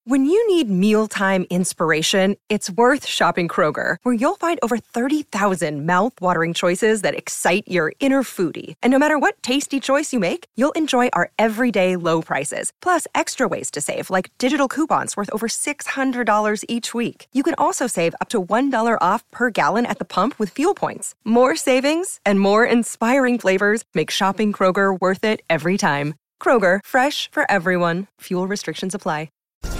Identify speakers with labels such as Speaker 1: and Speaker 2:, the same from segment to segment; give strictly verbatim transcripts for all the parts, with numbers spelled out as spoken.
Speaker 1: When you need mealtime inspiration, it's worth shopping Kroger, where you'll find over thirty thousand mouth-watering choices that excite your inner foodie. And no matter what tasty choice you make, you'll enjoy our everyday low prices, plus extra ways to save, like digital coupons worth over six hundred dollars each week. You can also save up to one dollar off per gallon at the pump with fuel points. More savings and more inspiring flavors make shopping Kroger worth it every time. Kroger, fresh for everyone. Fuel restrictions apply.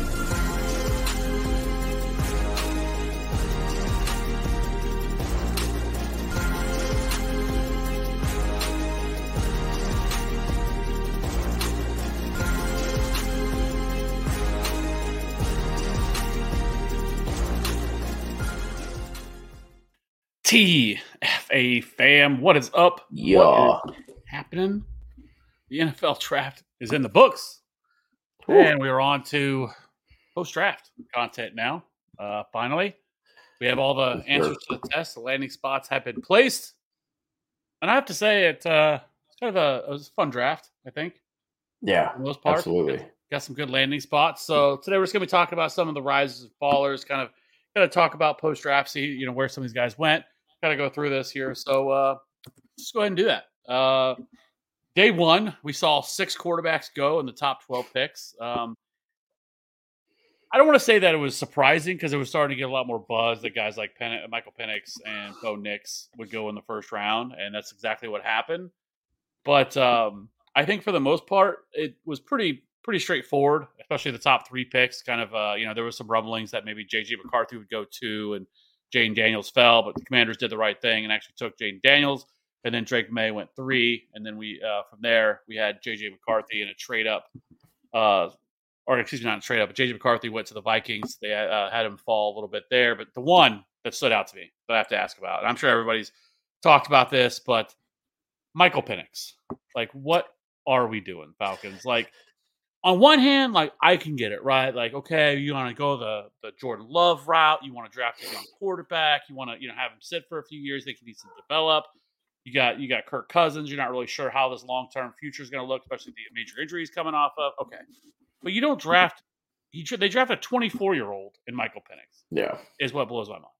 Speaker 2: T F A fam, what is up?
Speaker 3: Yeah.
Speaker 2: What is happening? The N F L draft is in the books. Ooh. And we are on to post-draft content now. Uh, finally, we have all the answers to the test. The landing spots have been placed. And I have to say, it, uh, it's kind of a, it was a fun draft, I think.
Speaker 3: Yeah,
Speaker 2: for the most part.
Speaker 3: Absolutely.
Speaker 2: Got, got some good landing spots. So today we're just going to be talking about some of the rises and fallers, kind of going to talk about post-draft, see you know where some of these guys went. Got to go through this here. So uh, let's go ahead and do that. Uh, day one, we saw six quarterbacks go in the top twelve picks. Um, I don't want to say that it was surprising because it was starting to get a lot more buzz that guys like Pen- Michael Penix and Bo Nix would go in the first round, and that's exactly what happened. But um, I think for the most part, it was pretty pretty straightforward, especially the top three picks. Kind of, uh, you know, there was some rumblings that maybe J J McCarthy would go two and Jaden Daniels fell, but the Commanders did the right thing and actually took Jaden Daniels, and then Drake May went three, and then we uh, from there we had J J McCarthy in a trade up, uh, or excuse me, not a trade up, but J J McCarthy went to the Vikings. They uh, had him fall a little bit there, but the one that stood out to me that I have to ask about, and I'm sure everybody's talked about this, but Michael Penix, like, what are we doing, Falcons? Like, on one hand, like, I can get it, right? Like, okay, you want to go the, the Jordan Love route. You want to draft a young quarterback. You want to, you know, have him sit for a few years. They can need to develop. You got you got Kirk Cousins. You're not really sure how this long-term future is going to look, especially the major injuries coming off of. Okay. But you don't draft – he they draft a twenty-four-year-old in Michael Penix.
Speaker 3: Yeah.
Speaker 2: Is what blows my mind.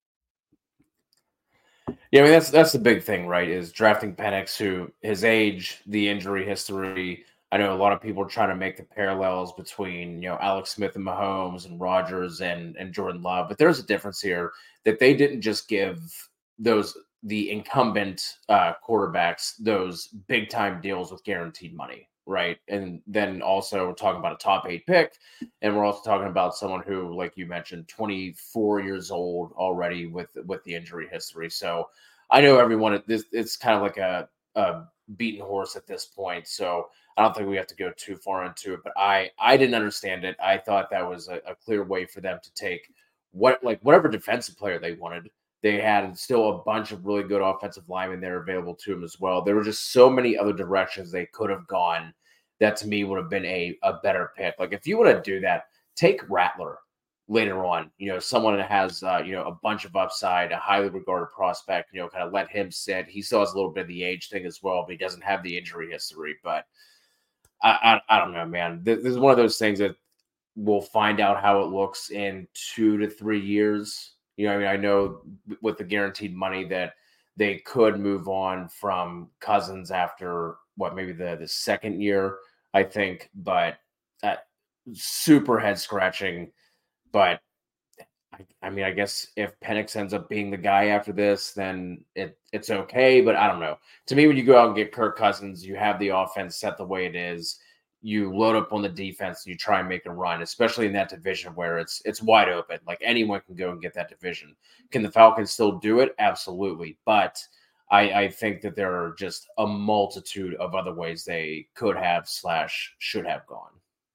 Speaker 3: Yeah, I mean, that's that's the big thing, right, is drafting Penix, who his age, the injury history – I know a lot of people are trying to make the parallels between, you know, Alex Smith and Mahomes and Rodgers and, and Jordan Love, but there's a difference here that they didn't just give those the incumbent uh, quarterbacks those big time deals with guaranteed money, right? And then also we're talking about a top eight pick, and we're also talking about someone who, like you mentioned, twenty-four years old already with with the injury history. So I know everyone. This it's kind of like a, a beaten horse at this point. So I don't think we have to go too far into it, but I, I didn't understand it. I thought that was a, a clear way for them to take what, like whatever defensive player they wanted. They had still a bunch of really good offensive linemen there available to them as well. There were just so many other directions they could have gone that to me would have been a, a better pick. Like if you want to do that, take Rattler later on, you know, someone that has, uh, you know, a bunch of upside, a highly regarded prospect, you know, kind of let him sit. He still has a little bit of the age thing as well, but he doesn't have the injury history, but I, I, I don't know, man. This, this is one of those things that we'll find out how it looks in two to three years. You know, I mean, I know with the guaranteed money that they could move on from Cousins after what, maybe the, the second year, I think, but uh, super head scratching. But I, I mean, I guess if Penix ends up being the guy after this, then it it's okay. But I don't know. To me, when you go out and get Kirk Cousins, you have the offense set the way it is. You load up on the defense and you try and make a run, especially in that division where it's it's wide open. Like anyone can go and get that division. Can the Falcons still do it? Absolutely. But I, I think that there are just a multitude of other ways they could have slash should have gone.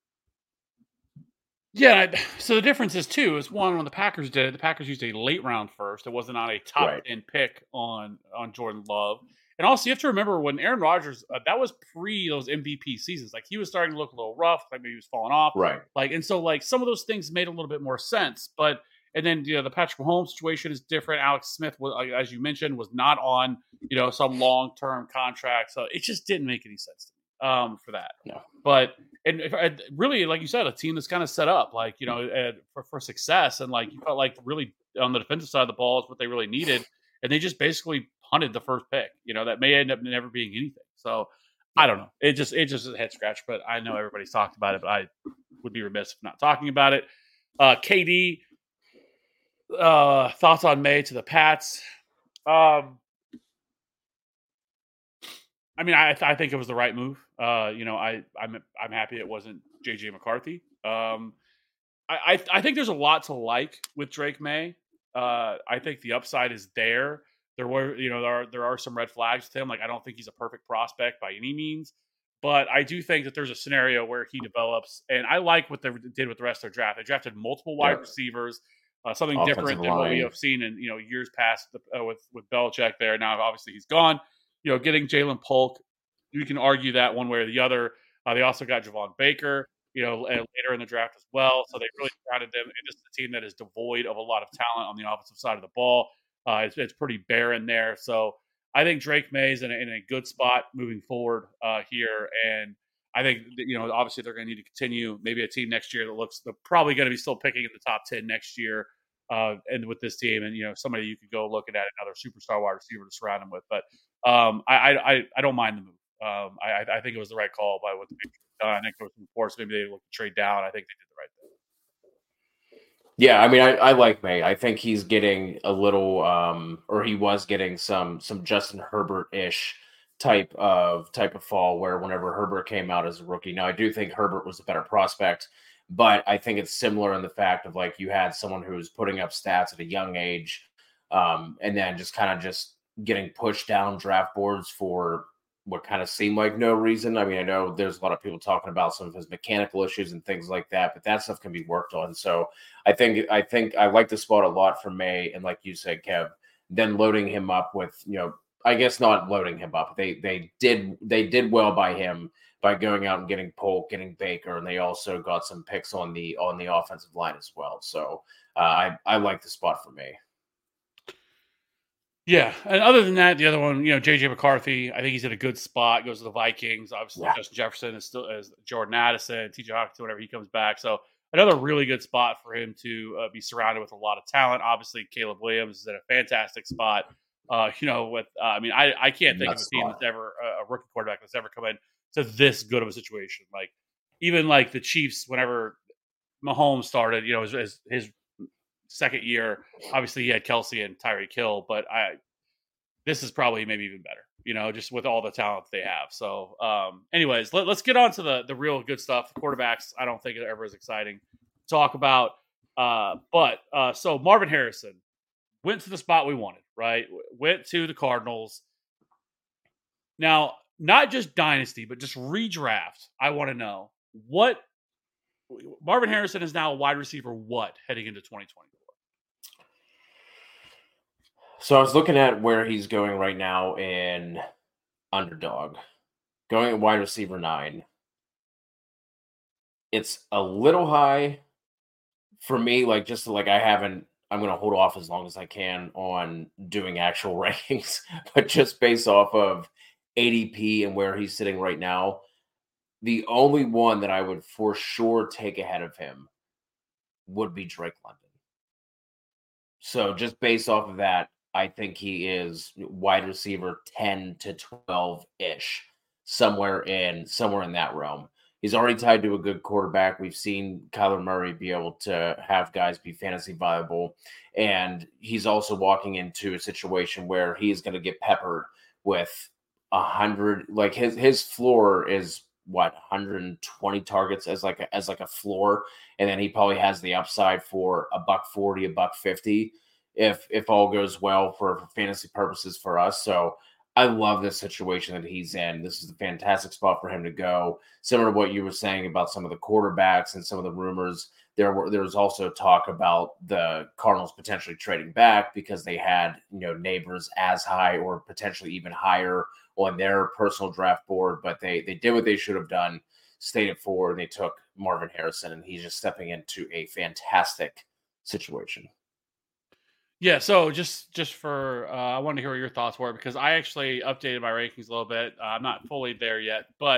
Speaker 2: Yeah, so the difference is, too, is one, when the Packers did it, the Packers used a late round first. It wasn't on a top
Speaker 3: right.
Speaker 2: ten pick on, on Jordan Love. And also, you have to remember, when Aaron Rodgers, uh, that was pre those M V P seasons. Like, he was starting to look a little rough, like maybe he was falling off.
Speaker 3: Right.
Speaker 2: Like, and so, like, some of those things made a little bit more sense. But, and then, you know, the Patrick Mahomes situation is different. Alex Smith, was, as you mentioned, was not on, you know, some long-term contract. So it just didn't make any sense to me. um, for that.
Speaker 3: No.
Speaker 2: But and if, and really, like you said, a team that's kind of set up, like you know, uh, for for success, and like you felt like really on the defensive side of the ball is what they really needed, and they just basically punted the first pick. You know, that may end up never being anything. So I don't know. It just it just is a head scratch. But I know everybody's talked about it, but I would be remiss if not talking about it. Uh, K D, uh, thoughts on May to the Pats? Um, I mean, I I think it was the right move. Uh, you know, I I'm I'm happy it wasn't J J McCarthy. Um, I, I I think there's a lot to like with Drake May. Uh, I think the upside is there. There were, you know, there are there are some red flags with him. Like, I don't think he's a perfect prospect by any means, but I do think that there's a scenario where he develops. And I like what they did with the rest of their draft. They drafted multiple wide
Speaker 3: Yeah.
Speaker 2: receivers, uh, something
Speaker 3: Offensive
Speaker 2: different than what we
Speaker 3: line.
Speaker 2: have seen in you know years past uh, with with Belichick. There now, obviously he's gone. You know, getting Jalen Polk, you can argue that one way or the other. Uh, they also got Javon Baker, you know, later in the draft as well. So they really surrounded them. And this is a team that is devoid of a lot of talent on the offensive side of the ball. Uh, it's, it's pretty barren there. So I think Drake May is in a, in a good spot moving forward uh, here. And I think, that, you know, obviously they're going to need to continue. Maybe a team next year that looks, they're probably going to be still picking in the top ten next year. Uh, and with this team, and, you know, somebody you could go looking at another superstar wide receiver to surround him with. But um, I, I, I don't mind the move. Um, I, I think it was the right call by what the Patriots done. I think there was some reports maybe they looked to trade down. I think they did the right thing.
Speaker 3: Yeah, I mean, I, I like May. I think he's getting a little, um, or he was getting some some Justin Herbert-ish type of type of fall, where whenever Herbert came out as a rookie. Now, I do think Herbert was a better prospect, but I think it's similar in the fact of like you had someone who was putting up stats at a young age, um, and then just kind of just getting pushed down draft boards for what kind of seemed like no reason. I mean, I know there's a lot of people talking about some of his mechanical issues and things like that, but that stuff can be worked on. So I think I think I like the spot a lot for May, and like you said, Kev, then loading him up with, you know, I guess not loading him up. They they did they did well by him by going out and getting Polk, getting Baker, and they also got some picks on the on the offensive line as well. So uh, I I like the spot for May.
Speaker 2: Yeah, and other than that, the other one, you know, J J McCarthy, I think he's in a good spot. Goes to the Vikings. Obviously,
Speaker 3: Yeah.
Speaker 2: Justin Jefferson is still as Jordan Addison, T J Hawkinson, whenever he comes back. So another really good spot for him to uh, be surrounded with a lot of talent. Obviously, Caleb Williams is in a fantastic spot. Uh, you know, with uh, I mean, I I can't think
Speaker 3: That's
Speaker 2: of a team
Speaker 3: spot.
Speaker 2: that's ever uh, a rookie quarterback that's ever come in to this good of a situation. Like even like the Chiefs, whenever Mahomes started, you know, his, his, his second year, obviously he had Kelsey and Tyreek Hill, but I this is probably maybe even better, you know, just with all the talent they have. So, um, anyways, let, let's get on to the the real good stuff. The quarterbacks, I don't think it ever is exciting to talk about. Uh, but uh, so Marvin Harrison went to the spot we wanted, right? Went to the Cardinals. Now, not just dynasty, but just redraft. I want to know what Marvin Harrison is now a wide receiver. What heading into twenty twenty-four?
Speaker 3: So I was looking at where he's going right now in Underdog, going at wide receiver nine. It's a little high for me. Like just like I haven't. I'm going to hold off as long as I can on doing actual rankings, but just based off of A D P and where he's sitting right now, the only one that I would for sure take ahead of him would be Drake London. So just based off of that, I think he is wide receiver ten to twelve-ish, somewhere in somewhere in that realm. He's already tied to a good quarterback. We've seen Kyler Murray be able to have guys be fantasy viable. And he's also walking into a situation where he is going to get peppered with a hundred, like his, his floor is what, one hundred twenty targets as like a, as like a floor. And then he probably has the upside for a buck forty, a buck fifty, if, if all goes well for, for fantasy purposes for us. So I love this situation that he's in. This is a fantastic spot for him to go. Similar to what you were saying about some of the quarterbacks and some of the rumors, there were there was also talk about the Cardinals potentially trading back because they had, you know, neighbors as high or potentially even higher on their personal draft board, but they they did what they should have done, stayed at four, and they took Marvin Harrison, and he's just stepping into a fantastic situation.
Speaker 2: Yeah, so just just for uh, I wanted to hear what your thoughts were because I actually updated my rankings a little bit. Uh, I'm not fully there yet, but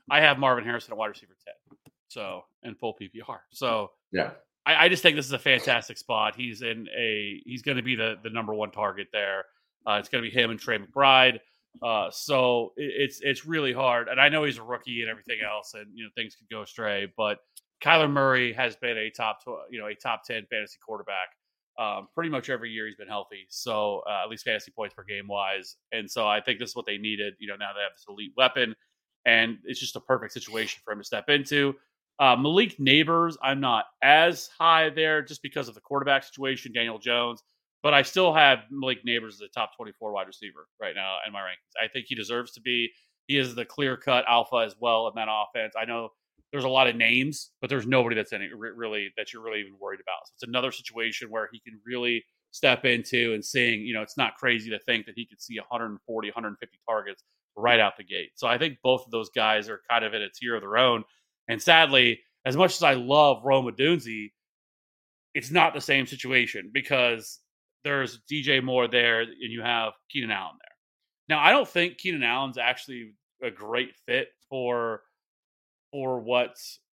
Speaker 2: I have Marvin Harrison at wide receiver ten, so in full P P R. So
Speaker 3: yeah,
Speaker 2: I, I just think this is a fantastic spot. He's in a he's going to be the the number one target there. Uh, it's going to be him and Trey McBride. Uh, so it, it's it's really hard, and I know he's a rookie and everything else, and you know things could go astray. But Kyler Murray has been a top tw- you know a top ten fantasy quarterback um, pretty much every year he's been healthy. So uh, at least fantasy points per game wise, and so I think this is what they needed. You know now they have this elite weapon, and it's just a perfect situation for him to step into. Uh, Malik Neighbors, I'm not as high there just because of the quarterback situation, Daniel Jones. But I still have Malik Neighbors as a top twenty-four wide receiver right now in my rankings. I think he deserves to be. He is the clear-cut alpha as well in that offense. I know there's a lot of names, but there's nobody that's in it really that you're really even worried about. So it's another situation where he can really step into and seeing, you know, it's not crazy to think that he could see one forty, one fifty targets right out the gate. So I think both of those guys are kind of in a tier of their own. And sadly, as much as I love Rome Odunze, it's not the same situation because there's D J Moore there, and you have Keenan Allen there. Now, I don't think Keenan Allen's actually a great fit for for what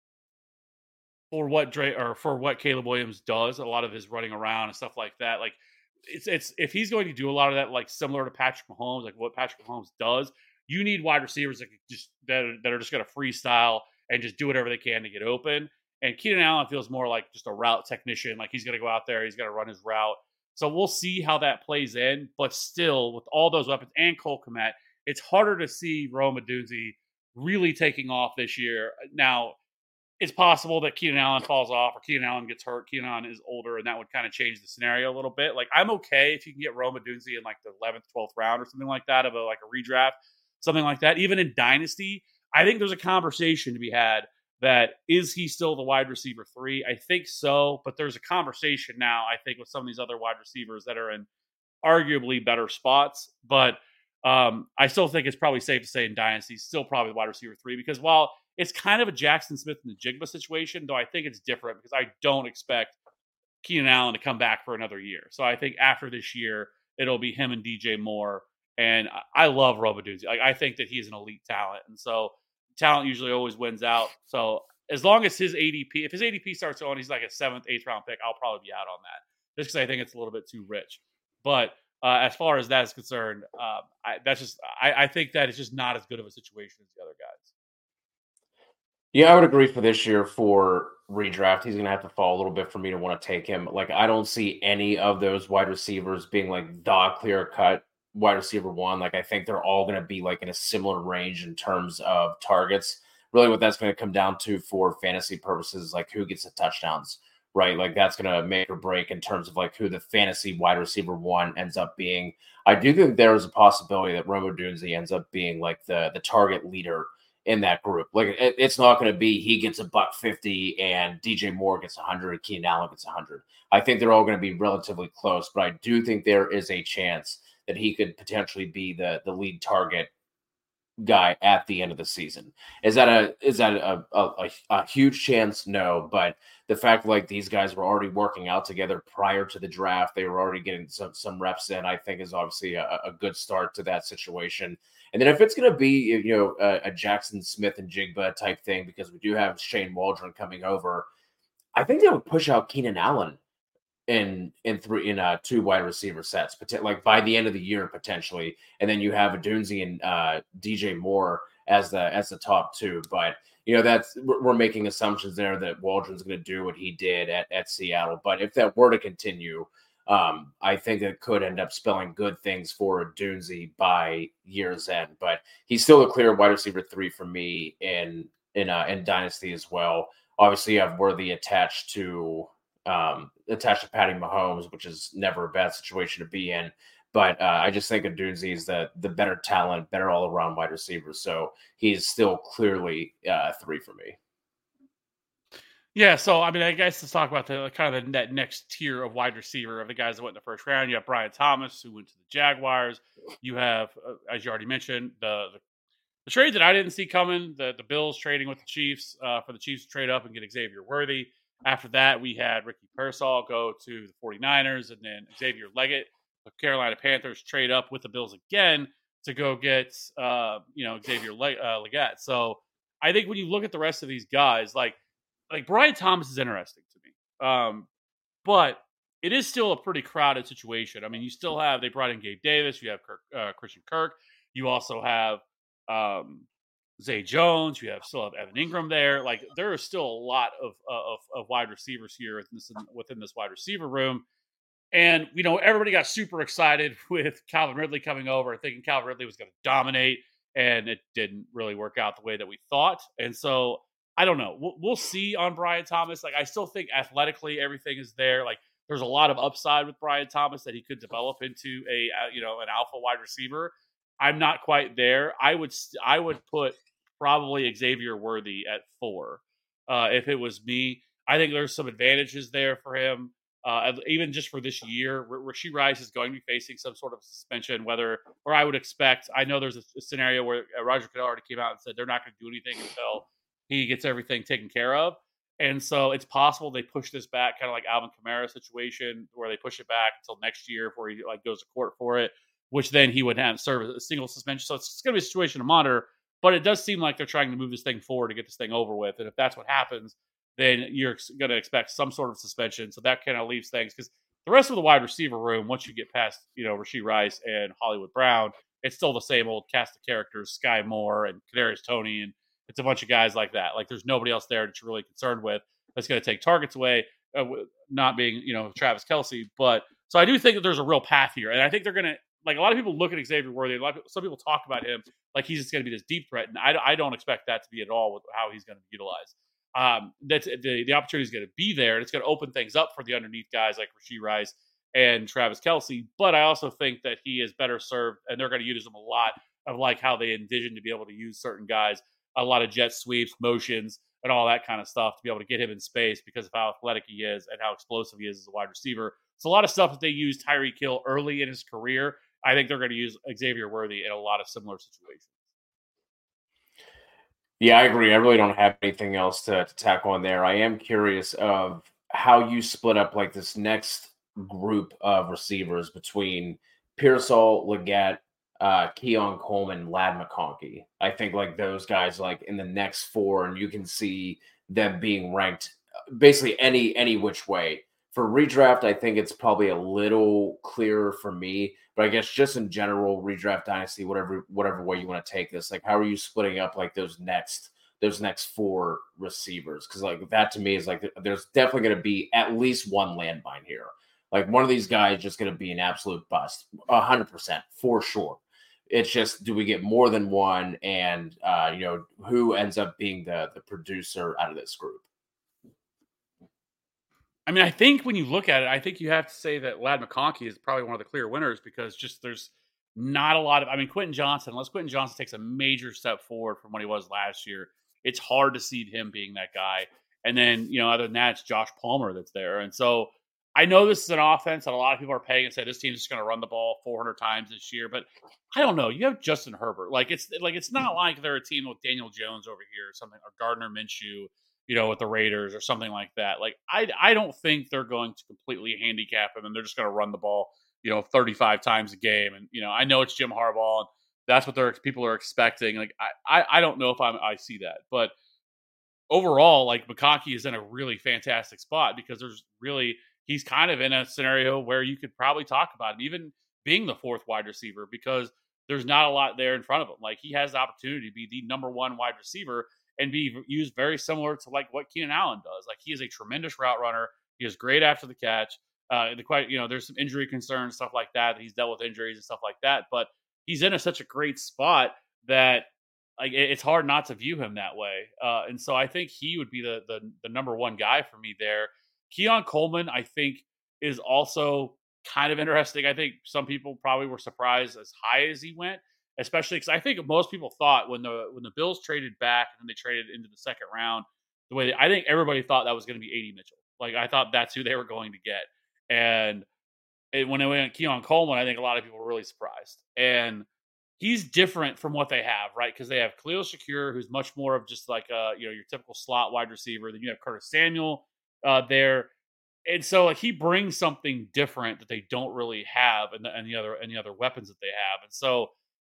Speaker 2: for what Dre or for what Caleb Williams does. A lot of his running around and stuff like that. Like it's it's if he's going to do a lot of that, like similar to Patrick Mahomes, like what Patrick Mahomes does, you need wide receivers that just that are, that are just going to freestyle and just do whatever they can to get open. And Keenan Allen feels more like just a route technician. Like he's going to go out there, he's going to run his route. So we'll see how that plays in. But still, with all those weapons and Cole Kmet, it's harder to see Rome Odunze really taking off this year. Now, it's possible that Keenan Allen falls off or Keenan Allen gets hurt. Keenan Allen is older, and that would kind of change the scenario a little bit. Like, I'm okay if you can get Rome Odunze in like the eleventh, twelfth round or something like that of a like a redraft, something like that. Even in Dynasty, I think there's a conversation to be had that is he still the wide receiver three? I think so, but there's a conversation now, I think, with some of these other wide receivers that are in arguably better spots. But um, I still think it's probably safe to say in Dynasty, still probably the wide receiver three, because while it's kind of a Jackson Smith and the Jigba situation, though I think it's different because I don't expect Keenan Allen to come back for another year. So I think after this year, it'll be him and D J Moore. And I love Rome Odunze. Like, I think that he's an elite talent. And so talent usually always wins out. So as long as his A D P, if his A D P starts going, he's like a seventh, eighth round pick, I'll probably be out on that just because I think it's a little bit too rich. But uh, as far as that is concerned, uh, I, that's just I, I think that it's just not as good of a situation as the other guys.
Speaker 3: Yeah, I would agree for this year for redraft. He's going to have to fall a little bit for me to want to take him. Like, I don't see any of those wide receivers being like the clear cut wide receiver one. Like, I think they're all going to be like in a similar range in terms of targets. Really what that's going to come down to for fantasy purposes, like who gets the touchdowns, right? Like that's going to make or break in terms of like who the fantasy wide receiver one ends up being. I do think there is a possibility that Rome Odunze ends up being like the, the target leader in that group. Like it, it's not going to be he gets a buck fifty and D J Moore gets one hundred and Keenan Allen gets one hundred. I think they're all going to be relatively close, but I do think there is a chance that he could potentially be the the lead target guy at the end of the season. Is that a is that a, a, a huge chance? No, but the fact like these guys were already working out together prior to the draft, they were already getting some some reps in, I think is obviously a, a good start to that situation. And then if it's going to be, you know, a, a Jackson Smith and Jigba type thing, because we do have Shane Waldron coming over, I think they would push out Keenan Allen in in three in uh two wide receiver sets, like by the end of the year potentially, and then you have Odunze and uh, D J Moore as the as the top two. But you know that's we're making assumptions there that Waldron's going to do what he did at at Seattle. But if that were to continue, um, I think it could end up spelling good things for Odunze by year's end. But he's still a clear wide receiver three for me in in uh, in Dynasty as well. Obviously, you have Worthy attached to. Um, attached to Patty Mahomes, which is never a bad situation to be in. But uh, I just think Odunze is the the better talent, better all around wide receiver. So he's still clearly uh, three for me.
Speaker 2: Yeah, so I mean, I guess let's talk about the kind of the that next tier of wide receiver of the guys that went in the first round. You have Brian Thomas, who went to the Jaguars. You have, uh, as you already mentioned, the, the the trade that I didn't see coming. The the Bills trading with the Chiefs uh, for the Chiefs to trade up and get Xavier Worthy. After that, we had Ricky Pearsall go to the 49ers, and then Xavier Leggett, the Carolina Panthers, trade up with the Bills again to go get, uh, you know, Xavier Le- uh, Leggett. So I think when you look at the rest of these guys, like like Brian Thomas is interesting to me. Um, but it is still a pretty crowded situation. I mean, you still have they brought in Gabe Davis, you have Kirk, uh, Christian Kirk, you also have um, Zay Jones, you have still have Evan Ingram there. Like there are still a lot of uh, of, of wide receivers here within this, within this wide receiver room. And, you know, everybody got super excited with Calvin Ridley coming over, thinking Calvin Ridley was going to dominate, and it didn't really work out the way that we thought. And so, I don't know. We'll, we'll see on Brian Thomas. Like, I still think athletically everything is there. Like, there's a lot of upside with Brian Thomas that he could develop into a, you know, an alpha wide receiver. I'm not quite there. I would, I would put probably Xavier Worthy at four uh, if it was me. I think there's some advantages there for him. Uh, even just for this year, Rashee Rice is going to be facing some sort of suspension, whether, or I would expect, I know there's a, a scenario where Roger Goodell already came out and said they're not going to do anything until he gets everything taken care of. And so it's possible they push this back, kind of like Alvin Kamara situation, where they push it back until next year before he like goes to court for it, which then he would have serve a single suspension. So it's, it's going to be a situation to monitor, but it does seem like they're trying to move this thing forward to get this thing over with. And if that's what happens, then you're going to expect some sort of suspension. So that kind of leaves things, because the rest of the wide receiver room, once you get past, you know, Rashee Rice and Hollywood Brown, it's still the same old cast of characters, Sky Moore and Kadarius Toney, and it's a bunch of guys like that. Like there's nobody else there that you're really concerned with that's going to take targets away, uh, not being, you know, Travis Kelce. But so I do think that there's a real path here, and I think they're going to, like a lot of people look at Xavier Worthy, a lot of people, some people talk about him like he's just going to be this deep threat, and I, I don't expect that to be at all with how he's going to be utilized. Um, that's the, the opportunity is going to be there, and it's going to open things up for the underneath guys like Rashee Rice and Travis Kelce. But I also think that he is better served, and they're going to use him a lot of like how they envision to be able to use certain guys, a lot of jet sweeps, motions, and all that kind of stuff to be able to get him in space because of how athletic he is and how explosive he is as a wide receiver. It's a lot of stuff that they used Tyreek Hill early in his career. I think they're going to use Xavier Worthy in a lot of similar situations.
Speaker 3: Yeah, I agree. I really don't have anything else to, to tack on there. I am curious of how you split up like this next group of receivers between Pearsall, Leggett, uh, Keon Coleman, Ladd McConkey. I think like those guys like in the next four, and you can see them being ranked basically any any which way. For redraft, I think it's probably a little clearer for me, but I guess just in general, redraft dynasty, whatever whatever way you want to take this, like how are you splitting up like those next those next four receivers? Because like that to me is like there's definitely going to be at least one landmine here. Like one of these guys is just going to be an absolute bust, a hundred percent for sure. It's just, do we get more than one, and uh, you know who ends up being the the producer out of this group?
Speaker 2: I mean, I think when you look at it, I think you have to say that Ladd McConkey is probably one of the clear winners, because just there's not a lot of, I mean, Quentin Johnson, unless Quentin Johnson takes a major step forward from what he was last year, it's hard to see him being that guy. And then, you know, other than that, it's Josh Palmer that's there. And so I know this is an offense that a lot of people are paying and say this team's just going to run the ball four hundred times this year, but I don't know. You have Justin Herbert. Like it's like it's not like they're a team with Daniel Jones over here or something, or Gardner Minshew, you know, with the Raiders or something like that. Like, I, I don't think they're going to completely handicap him and they're just going to run the ball, you know, thirty-five times a game. And, you know, I know it's Jim Harbaugh and that's what they're, people are expecting. Like, I, I, I don't know if I'm, I see that, but overall, like McConkey is in a really fantastic spot because there's really, he's kind of in a scenario where you could probably talk about him even being the fourth wide receiver, because there's not a lot there in front of him. Like, he has the opportunity to be the number one wide receiver and be used very similar to like what Keenan Allen does. Like, he is a tremendous route runner. He is great after the catch. Uh, the quite, you know, there's some injury concerns, stuff like that. He's dealt with injuries and stuff like that, but he's in a, such a great spot that like it, it's hard not to view him that way. Uh, and so I think he would be the, the the number one guy for me there. Keon Coleman, I think, is also kind of interesting. I think some people probably were surprised as high as he went, especially because I think most people thought when the when the Bills traded back and then they traded into the second round, the way they, I think everybody thought that was going to be A D Mitchell. Like, I thought that's who they were going to get. And it, when it went Keon Coleman, I think a lot of people were really surprised. And he's different from what they have, right? Because they have Khalil Shakir, who's much more of just like a, you know, your typical slot wide receiver. Then you have Curtis Samuel uh, there. And so like he brings something different that they don't really have and the, and the other and the other weapons that they have. And so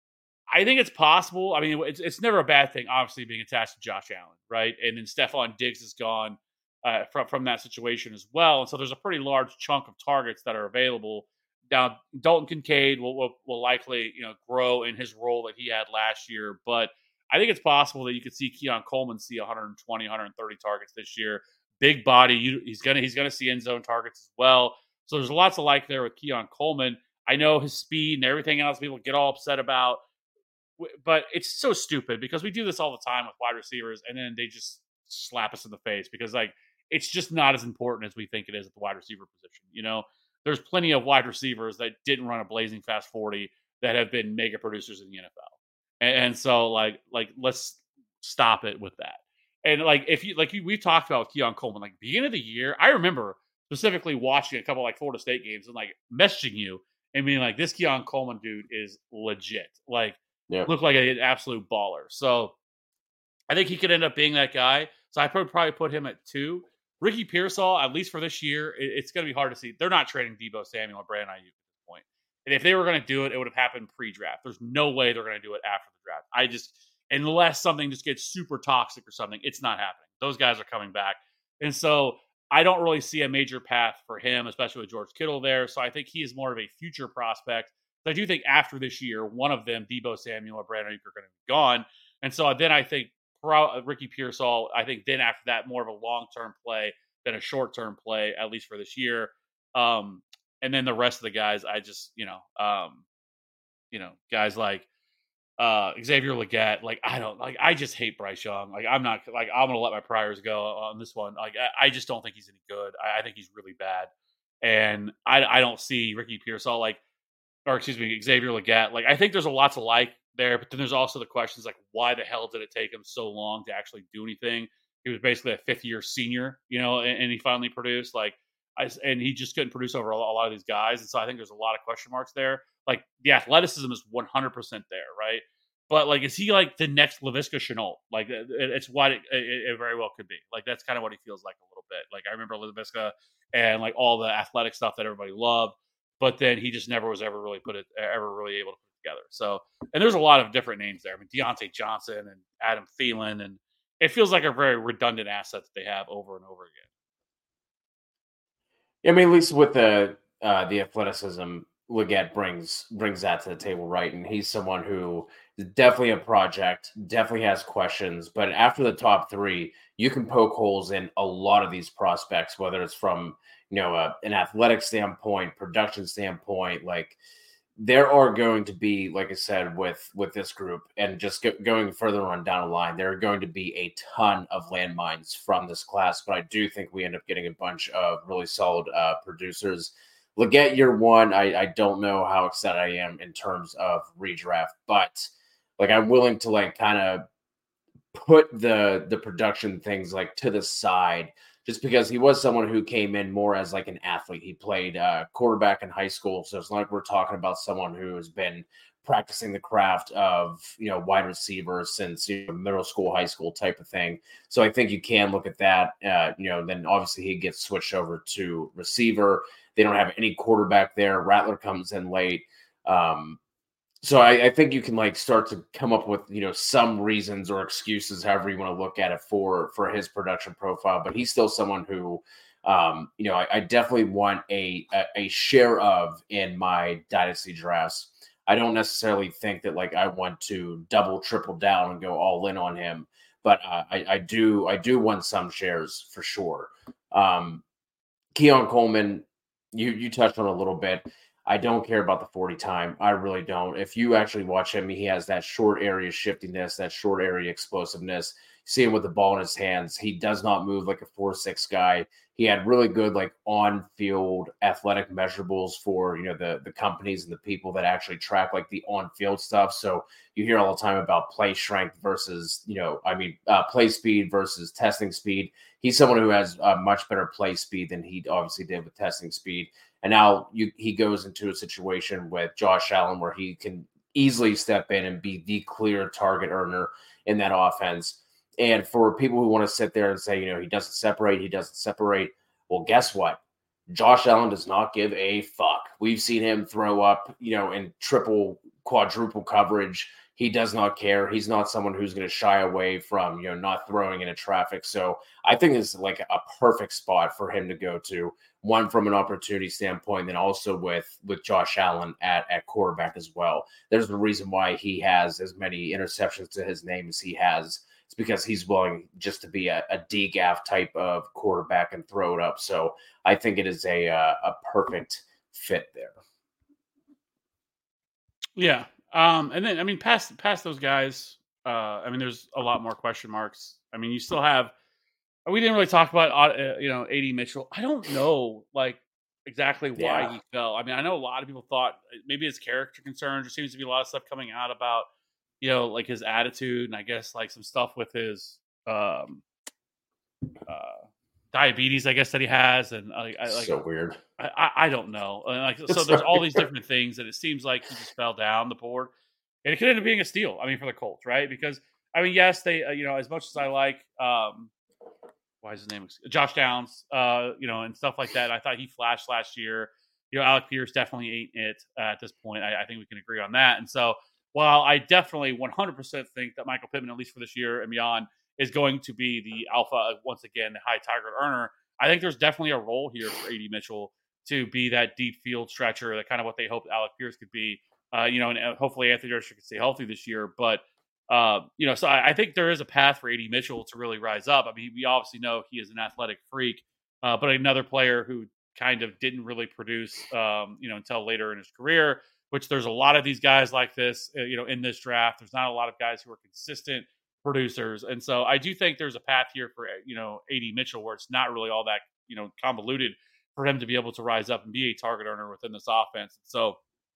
Speaker 2: I think it's possible. I mean, it's it's never a bad thing, obviously, being attached to Josh Allen, right? And then Stephon Diggs is gone uh, from from that situation as well, and so there's a pretty large chunk of targets that are available. Now, Dalton Kincaid will, will will likely you know grow in his role that he had last year, but I think it's possible that you could see Keon Coleman see one twenty, one thirty targets this year. Big body, you, he's gonna he's gonna see end zone targets as well. So there's lots of like there with Keon Coleman. I know his speed and everything else people get all upset about. But it's so stupid because we do this all the time with wide receivers, and then they just slap us in the face because, like, it's just not as important as we think it is at the wide receiver position. You know, there's plenty of wide receivers that didn't run a blazing fast forty that have been mega producers in the N F L, and, and so like, like let's stop it with that. And like, if you like, you, we've talked about Keon Coleman, like beginning of the year, I remember specifically watching a couple like Florida State games and like messaging you and being like, this Keon Coleman dude is legit, like.
Speaker 3: Yeah.
Speaker 2: Looked like an absolute baller. So I think he could end up being that guy. So I would probably put him at two. Ricky Pearsall, at least for this year, it, it's going to be hard to see. They're not trading Deebo Samuel or Brandon Ayuk at this point. And if they were going to do it, it would have happened pre-draft. There's no way they're going to do it after the draft. I just, unless something just gets super toxic or something, it's not happening. Those guys are coming back. And so I don't really see a major path for him, especially with George Kittle there. So I think he is more of a future prospect. I do think after this year, one of them, Deebo Samuel or Brandon Ayuk, are going to be gone. And so then I think pro, Ricky Pearsall, I think then after that, more of a long-term play than a short-term play, at least for this year. Um, and then the rest of the guys, I just, you know, um, you know, guys like uh, Xavier Legette, like, I don't, like, I just hate Bryce Young. Like, I'm not, like, I'm going to let my priors go on this one. Like, I, I just don't think he's any good. I, I think he's really bad. And I, I don't see Ricky Pearsall, like, or excuse me, Xavier Legette. Like, I think there's a lot to like there, but then there's also the questions like, why the hell did it take him so long to actually do anything? He was basically a fifth year senior, you know, and, and he finally produced. Like, I, and he just couldn't produce over a, a lot of these guys, and so I think there's a lot of question marks there. Like, the athleticism is one hundred percent there, right? But like, is he like the next Laviska Shenault? Like, it, it's what it, it, it very well could be. Like, that's kind of what he feels like a little bit. Like, I remember Laviska and like all the athletic stuff that everybody loved. But then he just never was ever really put it, ever really able to put it together. So, and there's a lot of different names there. I mean, Deontay Johnson and Adam Thielen, and it feels like a very redundant asset that they have over and over again.
Speaker 3: I mean, at least with the uh, the athleticism, Legette brings brings that to the table, right? And he's someone who is definitely a project, definitely has questions. But after the top three, you can poke holes in a lot of these prospects, whether it's from you know, uh, an athletic standpoint, production standpoint. Like, there are going to be, like I said, with with this group, and just go, going further on down the line, there are going to be a ton of landmines from this class. But I do think we end up getting a bunch of really solid uh, producers. Legette year one, I, I don't know how excited I am in terms of redraft, but like, I'm willing to like kind of put the the production things like to the side, just because he was someone who came in more as like an athlete. He played uh, quarterback in high school. So it's not like we're talking about someone who has been practicing the craft of, you know, wide receiver since you know, middle school, high school type of thing. So I think you can look at that. Uh, you know, then obviously he gets switched over to receiver. They don't have any quarterback there. Rattler comes in late. Um, So I, I think you can like start to come up with, you know, some reasons or excuses, however you want to look at it for, for his production profile, but he's still someone who, um, you know, I, I definitely want a, a, a share of in my dynasty drafts. I don't necessarily think that like I want to double, triple down and go all in on him, but uh, I, I do, I do want some shares for sure. Um, Keon Coleman, you, you touched on a little bit. I don't care about the forty time. I really don't. If you actually watch him, he has that short area shiftiness, that short area explosiveness. You see him with the ball in his hands. He does not move like a four six guy. He had really good like on-field athletic measurables for, you know, the, the companies and the people that actually track like the on-field stuff. So you hear all the time about play strength versus, you know, I mean, uh, play speed versus testing speed. He's someone who has a much better play speed than he obviously did with testing speed. And now you, he goes into a situation with Josh Allen where he can easily step in and be the clear target earner in that offense. And for people who want to sit there and say, you know, he doesn't separate, he doesn't separate. Well, guess what? Josh Allen does not give a fuck. We've seen him throw up, you know, in triple, quadruple coverage. he does not care. He's not someone who's going to shy away from, you know, not throwing into traffic. So I think it's like a perfect spot for him to go to, one from an opportunity standpoint, and then also with with Josh Allen at, at quarterback as well. There's the reason why he has as many interceptions to his name as he has. It's because he's willing just to be a, a D G A F type of quarterback and throw it up. So I think it is a uh, a perfect fit there.
Speaker 2: Yeah. Um, and then, I mean, past past those guys, uh, I mean, there's a lot more question marks. I mean, you still have, we didn't really talk about, uh, you know, A D Mitchell. I don't know, like, exactly why
Speaker 3: Yeah.
Speaker 2: he fell. I mean, I know a lot of people thought maybe his character concerns. There seems to be a lot of stuff coming out about, you know, like his attitude, and I guess like some stuff with his um, uh, diabetes, I guess that he has, and uh, I like
Speaker 3: So weird.
Speaker 2: I, I I don't know. And like,
Speaker 3: It's
Speaker 2: so
Speaker 3: so
Speaker 2: there's all these
Speaker 3: weird.
Speaker 2: different things that it seems like he just fell down the board, and it could end up being a steal. I mean, for the Colts, right? Because I mean, yes, they, uh, you know, as much as I like, um, why is his name Josh Downs, uh, you know, and stuff like that. I thought he flashed last year. You know, Alec Pierce definitely ain't it uh, at this point. I, I think we can agree on that. And so, while I definitely one hundred percent think that Michael Pittman, at least for this year and beyond, is going to be the alpha uh, once again, the high target earner, I think there's definitely a role here for A D Mitchell to be that deep field stretcher, that kind of what they hoped Alec Pierce could be. Uh, you know, and uh, hopefully Anthony Dershowitz can stay healthy this year. But uh, you know, so I, I think there is a path for A D Mitchell to really rise up. I mean, we obviously know he is an athletic freak, uh, but another player who kind of didn't really produce, um, you know, until later in his career. Which there's a lot of these guys like this, uh, you know, in this draft. There's not a lot of guys who are consistent producers, and so I do think there's a path here for, you know, A D Mitchell where it's not really all that, you know, convoluted for him to be able to rise up and be a target earner within this offense. So,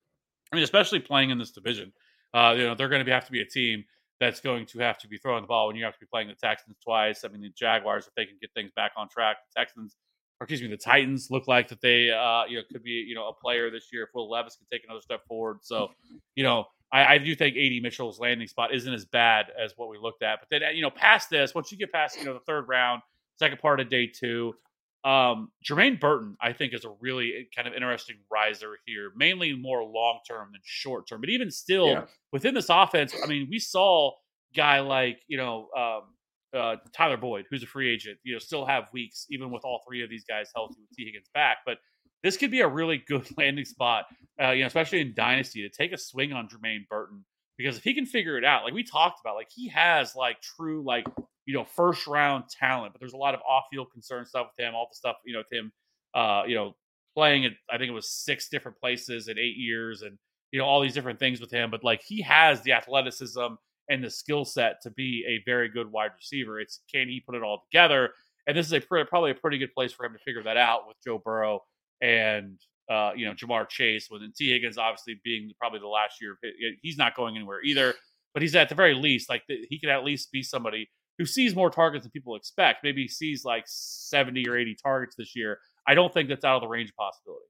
Speaker 2: I mean, especially playing in this division, uh, you know, they're going to have to be a team that's going to have to be throwing the ball when you have to be playing the Texans twice. I mean, the Jaguars, if they can get things back on track, the Texans, or excuse me, the Titans look like that they, uh, you know, could be, you know, a player this year if Will Levis can take another step forward. So, you know, I, I do think A D Mitchell's landing spot isn't as bad as what we looked at. But then, you know, past this, once you get past, you know, the third round, second part of day two, um, Jermaine Burton, I think, is a really kind of interesting riser here, mainly more long term than short term. But even still,
Speaker 3: Yeah.
Speaker 2: within this offense, I mean, we saw guy like, you know, um, uh, Tyler Boyd, who's a free agent, you know, still have weeks, even with all three of these guys healthy with T. Higgins back. But this could be a really good landing spot, uh, you know, especially in Dynasty, to take a swing on Jermaine Burton. Because if he can figure it out, like we talked about, like he has like true, like, you know, first round talent, but there's a lot of off field concern stuff with him, all the stuff, you know, with him, uh, you know, playing at, I think it was six different places in eight years and, you know, all these different things with him. But like he has the athleticism and the skill set to be a very good wide receiver. It's, can he put it all together? And this is a pre- probably a pretty good place for him to figure that out with Joe Burrow and, uh, you know, Jamar Chase, with T. Higgins obviously being probably the last year. He's not going anywhere either, but he's at the very least, like the, he could at least be somebody who sees more targets than people expect. Maybe he sees like seventy or eighty targets this year. I don't think that's out of the range of possibility.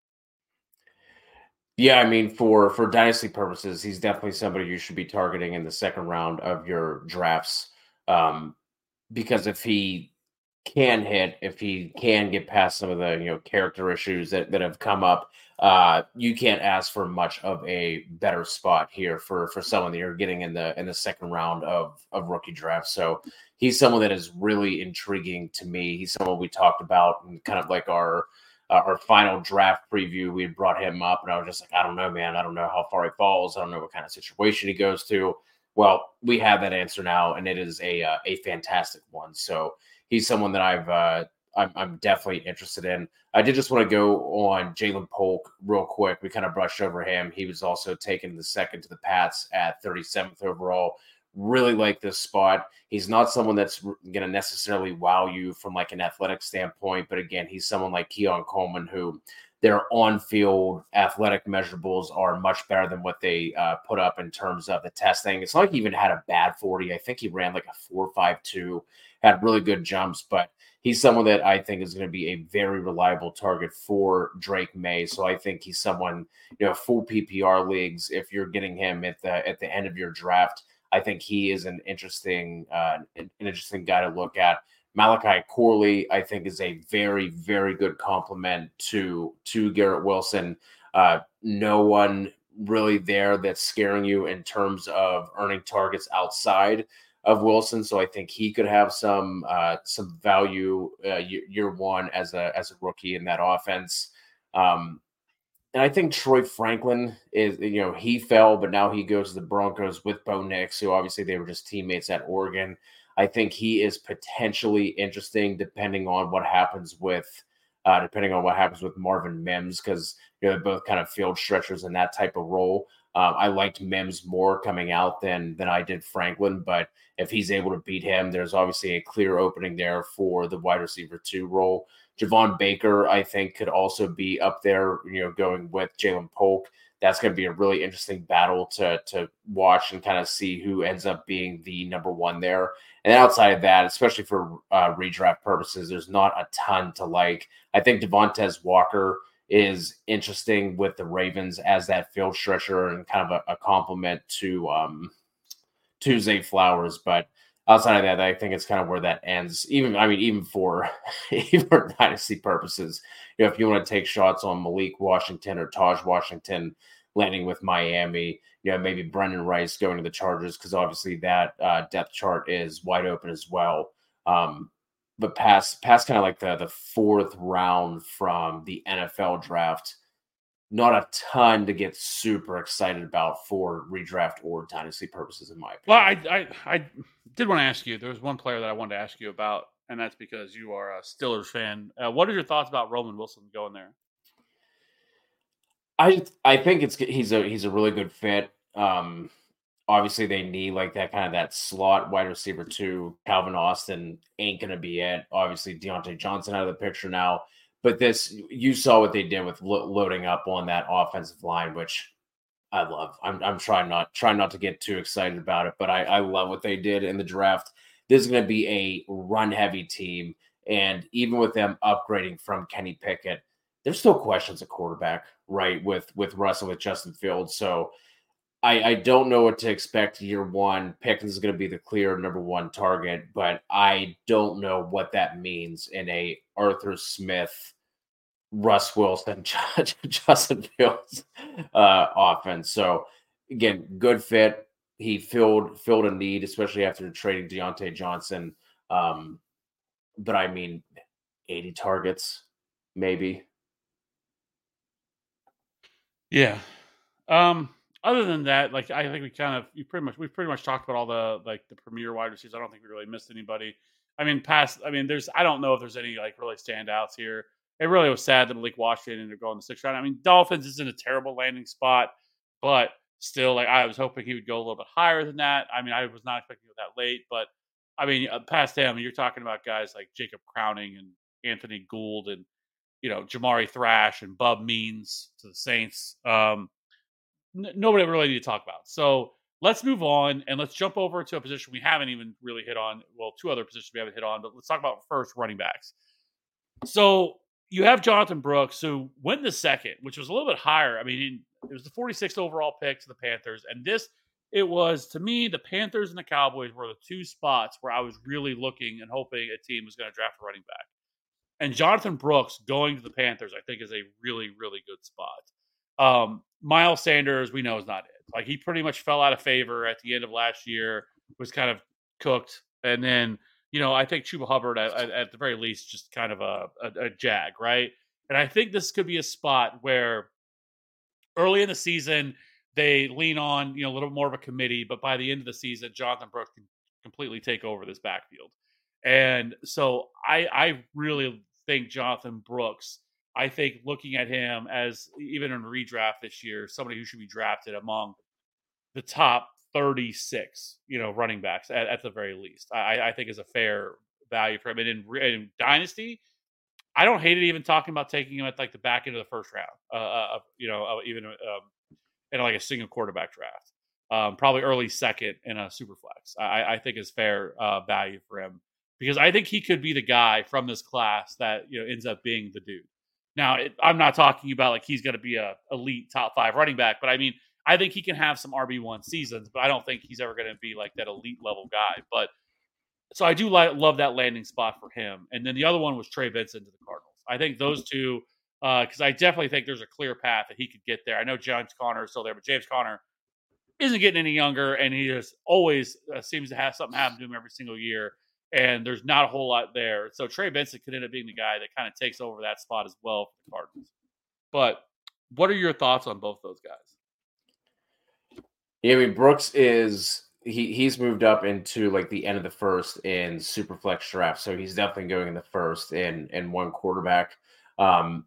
Speaker 3: Yeah, I mean, for for dynasty purposes, he's definitely somebody you should be targeting in the second round of your drafts. Um, because if he can hit, if he can get past some of the, you know, character issues that, that have come up, uh, you can't ask for much of a better spot here for for someone that you're getting in the in the second round of of rookie draft. So he's someone that is really intriguing to me. He's someone we talked about and kind of like our uh, our final draft preview. We had brought him up, and I was just like, I don't know, man. I don't know how far he falls. I don't know what kind of situation he goes to. Well, we have that answer now, and it is a uh, a fantastic one. So he's someone that I've uh, I'm, I'm definitely interested in. I did just want to go on Jalen Polk real quick. We kind of brushed over him. He was also taken the second to the Pats at thirty-seventh overall. Really like this spot. He's not someone that's going to necessarily wow you from like an athletic standpoint, but again, he's someone like Keon Coleman who their on-field athletic measurables are much better than what they uh, put up in terms of the testing. It's not like he even had a bad forty. I think he ran like a four five two, had really good jumps, but he's someone that I think is going to be a very reliable target for Drake May. So I think he's someone, you know, full P P R leagues, if you're getting him at the at the end of your draft, I think he is an interesting uh, an interesting guy to look at. Malachi Corley, I think, is a very, very good complement to to Garrett Wilson. Uh, no one really there that's scaring you in terms of earning targets outside of Wilson. So I think he could have some uh, some value uh, year one as a as a rookie in that offense. Um, and I think Troy Franklin is, you know, he fell, but now he goes to the Broncos with Bo Nix, who obviously they were just teammates at Oregon. I think he is potentially interesting depending on what happens with uh, depending on what happens with Marvin Mims, because you know, they're both kind of field stretchers in that type of role. Um, I liked Mims more coming out than than I did Franklin, but if he's able to beat him, there's obviously a clear opening there for the wide receiver two role. Javon Baker, I think, could also be up there, you know, going with Jalen Polk. That's going to be a really interesting battle to to watch and kind of see who ends up being the number one there. And outside of that, especially for uh, redraft purposes, there's not a ton to like. I think Devontae Walker is interesting with the Ravens as that field stretcher and kind of a, a compliment to um, to Zay Flowers. But outside of that, I think it's kind of where that ends. Even, I mean, even for even for dynasty purposes, you know, if you want to take shots on Malik Washington or Taj Washington landing with Miami, you know, maybe Brendan Rice going to the Chargers, because obviously that uh, depth chart is wide open as well. Um, but past past kind of like the the fourth round from the N F L draft, not a ton to get super excited about for redraft or dynasty purposes, in my opinion.
Speaker 2: Well, I I, I did want to ask you. There was one player that I wanted to ask you about, and that's because you are a Steelers fan. Uh, what are your thoughts about Roman Wilson going there?
Speaker 3: I I think it's he's a he's a really good fit. Um, obviously, they need like that kind of that slot wide receiver too. Calvin Austin ain't gonna be it. Obviously, Deontay Johnson out of the picture now. But this, you saw what they did with lo- loading up on that offensive line, which I love. I'm I'm trying not trying not to get too excited about it, but I, I love what they did in the draft. This is going to be a run heavy team, and even with them upgrading from Kenny Pickett, there's still questions at quarterback, right? With with Russell, with Justin Fields, so I, I don't know what to expect year one. Pickens is going to be the clear number one target, but I don't know what that means in a Arthur Smith, Russ Wilson, Justin Fields uh, offense. So again, good fit. He filled filled a need, especially after trading Deontay Johnson. Um, but I mean, eighty targets, maybe.
Speaker 2: Yeah. Um, other than that, like I think we kind of you pretty much we've pretty much talked about all the like the premier wide receivers. I don't think we really missed anybody. I mean, past I mean, there's I don't know if there's any like really standouts here. It really was sad that Malik Washington ended up going the sixth round. I mean, Dolphins isn't a terrible landing spot, but still, like I was hoping he would go a little bit higher than that. I mean, I was not expecting it that late, but I mean, uh, past him, you're talking about guys like Jacob Crowning and Anthony Gould and you know Jamari Thrash and Bub Means to the Saints. Um, n- nobody really need to talk about. So let's move on and let's jump over to a position we haven't even really hit on. Well, two other positions we haven't hit on, but let's talk about first running backs. So you have Jonathan Brooks, who went the second, which was a little bit higher. I mean, it was the forty-sixth overall pick to the Panthers. And this, it was, to me, the Panthers and the Cowboys were the two spots where I was really looking and hoping a team was going to draft a running back. And Jonathan Brooks going to the Panthers, I think, is a really, really good spot. Um, Miles Sanders, we know, is not it. Like, he pretty much fell out of favor at the end of last year, was kind of cooked. And then, you know, I think Chuba Hubbard, at, at the very least, just kind of a, a, a jag, right? And I think this could be a spot where early in the season, they lean on, you know, a little more of a committee. But by the end of the season, Jonathan Brooks can completely take over this backfield. And so I, I really think Jonathan Brooks, I think looking at him as even in redraft this year, somebody who should be drafted among the top thirty-six, you know, running backs at, at the very least, I, I think is a fair value for him. And in, in Dynasty, I don't hate it even talking about taking him at like the back end of the first round, uh, uh you know, uh, even um, in like a single quarterback draft, um, probably early second in a super flex. I, I think is fair uh, value for him. Because I think he could be the guy from this class that you know ends up being the dude. Now, it, I'm not talking about like he's going to be a elite top five running back, but I mean, I think he can have some R B one seasons, but I don't think he's ever going to be like that elite level guy. But so I do like love that landing spot for him. And then the other one was Trey Benson to the Cardinals. I think those two because uh, I definitely think there's a clear path that he could get there. I know James Conner is still there, but James Conner isn't getting any younger, and he just always uh, seems to have something happen to him every single year, and there's not a whole lot there. So Trey Benson could end up being the guy that kind of takes over that spot as well for the Cardinals. But what are your thoughts on both those guys?
Speaker 3: Yeah, I mean, Brooks is he he's moved up into like the end of the first in Superflex draft, so he's definitely going in the first in in one quarterback. Um,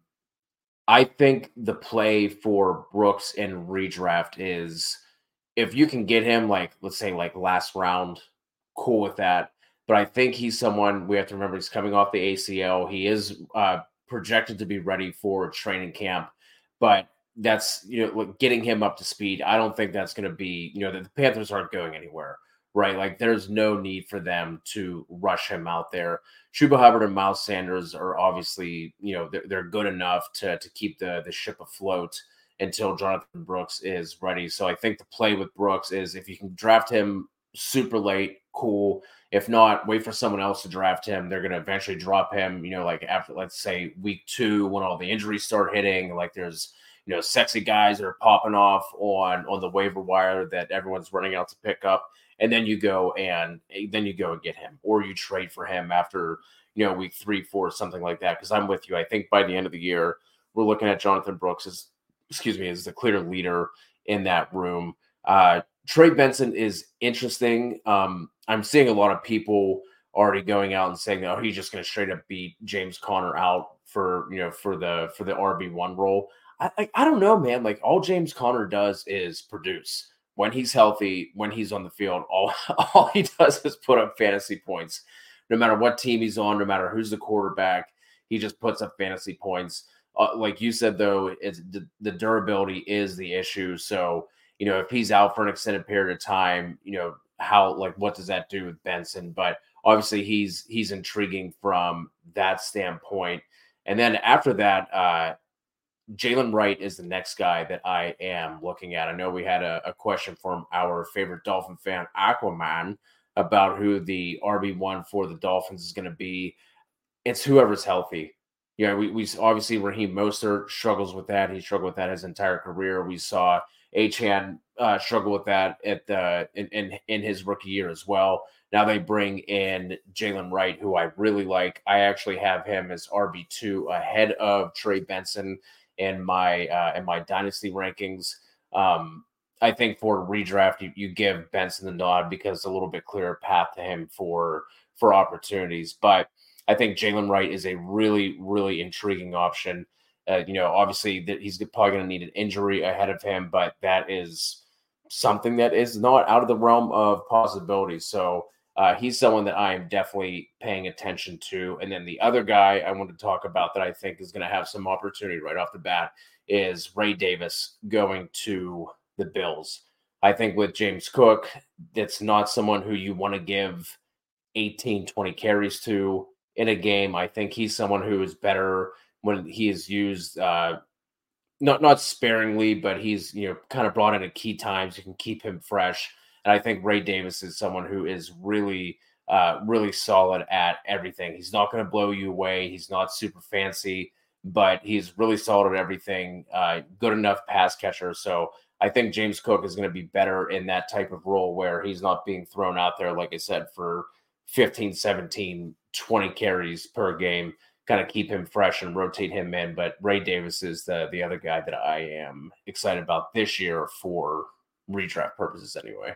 Speaker 3: I think the play for Brooks in redraft is if you can get him like let's say like last round, cool with that. But I think he's someone we have to remember he's coming off the A C L. He is uh, projected to be ready for training camp, but that's, you know, getting him up to speed. I don't think that's going to be, you know, the Panthers aren't going anywhere, right? Like there's no need for them to rush him out there. Chuba Hubbard and Miles Sanders are obviously, you know, they're, they're good enough to, to keep the, the ship afloat until Jonathan Brooks is ready. So I think the play with Brooks is if you can draft him super late, cool. If not, wait for someone else to draft him. They're going to eventually drop him, you know, like after, let's say week two, when all the injuries start hitting, like there's, you know, sexy guys that are popping off on, on the waiver wire that everyone's running out to pick up. And then you go and then you go and get him, or you trade for him after, you know, week three, four, something like that. Cause I'm with you. I think by the end of the year, we're looking at Jonathan Brooks as, excuse me, as the clear leader in that room. Uh, Trey Benson is interesting. Um, I'm seeing a lot of people already going out and saying, "Oh, he's just going to straight up beat James Conner out for, you know, for the for the R B one role." I, I I don't know, man. Like all James Conner does is produce when he's healthy, when he's on the field. All all he does is put up fantasy points, no matter what team he's on, no matter who's the quarterback. He just puts up fantasy points. Uh, like you said, though, it's the, the durability is the issue. So, you know, if he's out for an extended period of time, you know, how, like, what does that do with Benson? But obviously he's, he's intriguing from that standpoint. And then after that, uh, Jalen Wright is the next guy that I am looking at. I know we had a, a question from our favorite Dolphin fan, Aquaman, about who the R B one for the Dolphins is going to be. It's whoever's healthy. You know, we, we obviously Raheem Mostert struggles with that. He struggled with that his entire career. We saw Achane uh, struggle with that at the in, in in his rookie year as well. Now they bring in Jalen Wright, who I really like. I actually have him as R B two ahead of Trey Benson in my uh, in my dynasty rankings. Um, I think for redraft, you, you give Benson the nod because it's a little bit clearer path to him for for opportunities. But I think Jalen Wright is a really, really intriguing option. Uh, you know, obviously that he's probably going to need an injury ahead of him, but that is something that is not out of the realm of possibilities. So uh, he's someone that I am definitely paying attention to. And then the other guy I want to talk about that I think is going to have some opportunity right off the bat is Ray Davis going to the Bills. I think with James Cook, it's not someone who you want to give eighteen, twenty carries to in a game. I think he's someone who is better when he is used, uh, not not sparingly, but he's, you know, kind of brought in at key times. You can keep him fresh. And I think Ray Davis is someone who is really, uh, really solid at everything. He's not going to blow you away. He's not super fancy, but he's really solid at everything. Uh, good enough pass catcher. So I think James Cook is going to be better in that type of role where he's not being thrown out there, like I said, for fifteen, seventeen, twenty carries per game, kind of keep him fresh and rotate him in. But Ray Davis is the the other guy that I am excited about this year for redraft purposes anyway.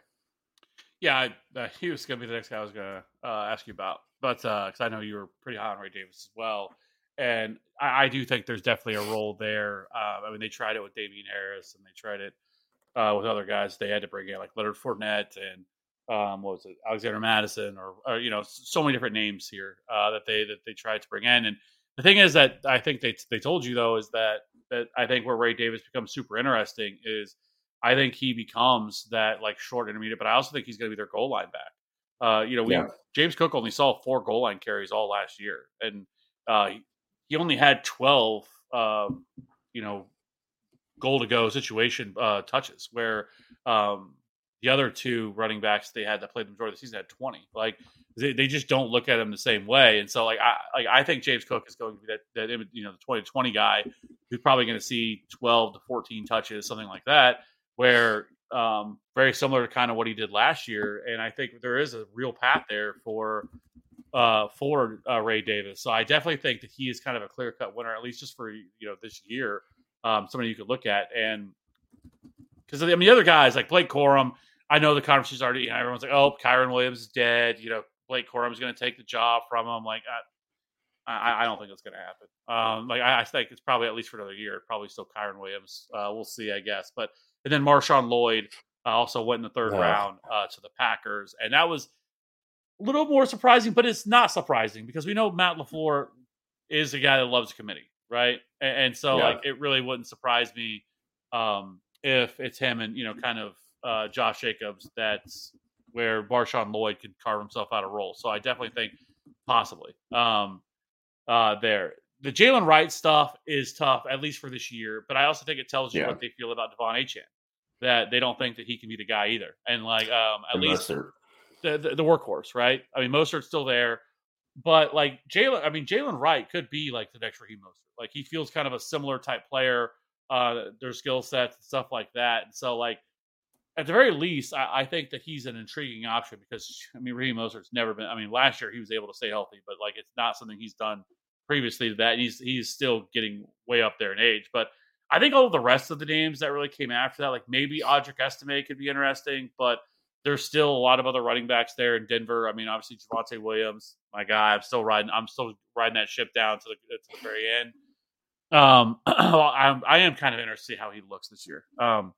Speaker 2: Yeah, I, uh, he was going to be the next guy I was going to uh, ask you about. But because uh, I know you were pretty high on Ray Davis as well. And I, I do think there's definitely a role there. Uh, I mean, they tried it with Damian Harris and they tried it uh, with other guys they had to bring in, like Leonard Fournette and Um, what was it, Alexander Madison, or, or you know, so many different names here uh, that they that they tried to bring in. And the thing is that I think they they told you though is that that I think where Ray Davis becomes super interesting is I think he becomes that like short intermediate, but I also think he's going to be their goal line back. Uh, you know, we
Speaker 3: Yeah.
Speaker 2: James Cook only saw four goal line carries all last year, and uh, he only had twelve, uh, you know, goal to go situation uh, touches where. Um, The other two running backs they had that played the majority of the season had twenty. Like they, they just don't look at him the same way. And so like I like I think James Cook is going to be that that you know the twenty twenty guy he's probably going to see twelve to fourteen touches, something like that, where um, very similar to kind of what he did last year. And I think there is a real path there for uh, for uh, Ray Davis. So I definitely think that he is kind of a clear cut winner, at least just for you know this year. Um, somebody you could look at, and because I mean the other guys like Blake Corum, I know the conversation's already. You know, everyone's like, oh, Kyron Williams is dead. You know, Blake Corum is going to take the job from him. Like, I, I, I don't think it's going to happen. Um, like, I, I think it's probably at least for another year. Probably still Kyron Williams. Uh, we'll see, I guess. But and then Marshawn Lloyd uh, also went in the third
Speaker 3: Yeah.
Speaker 2: round uh, to the Packers, and that was a little more surprising, but it's not surprising because we know Matt LaFleur is a guy that loves a committee, right? And, and so,
Speaker 3: Yeah.
Speaker 2: like, it really wouldn't surprise me um, if it's him and you know, kind of uh, Josh Jacobs. That's where Marshawn Lloyd could carve himself out a role. So I definitely think possibly um, uh, there. The Jalen Wright stuff is tough, at least for this year. But I also think it tells you
Speaker 3: Yeah.
Speaker 2: what they feel about Devon Achane, that they don't think that he can be the guy either. And like, um, at
Speaker 3: And
Speaker 2: least
Speaker 3: Mostert.
Speaker 2: the, the the workhorse, right? I mean, Mostert's still there, but like Jalen, I mean, Jalen Wright could be like the next Raheem Mostert. Like he feels kind of a similar type player, uh, their skill sets and stuff like that. And so, like at the very least, I, I think that he's an intriguing option because I mean, Raheem Mostert's never been. I mean, last year he was able to stay healthy, but like it's not something he's done previously to that. And he's he's still getting way up there in age, but I think all of the rest of the names that really came after that, like maybe Audric Estime could be interesting, but there's still a lot of other running backs there in Denver. I mean, obviously Javonte Williams, my guy. I'm still riding. I'm still riding that ship down to the to the very end. Um, I'm, I am kind of interested to see how he looks this year. Um,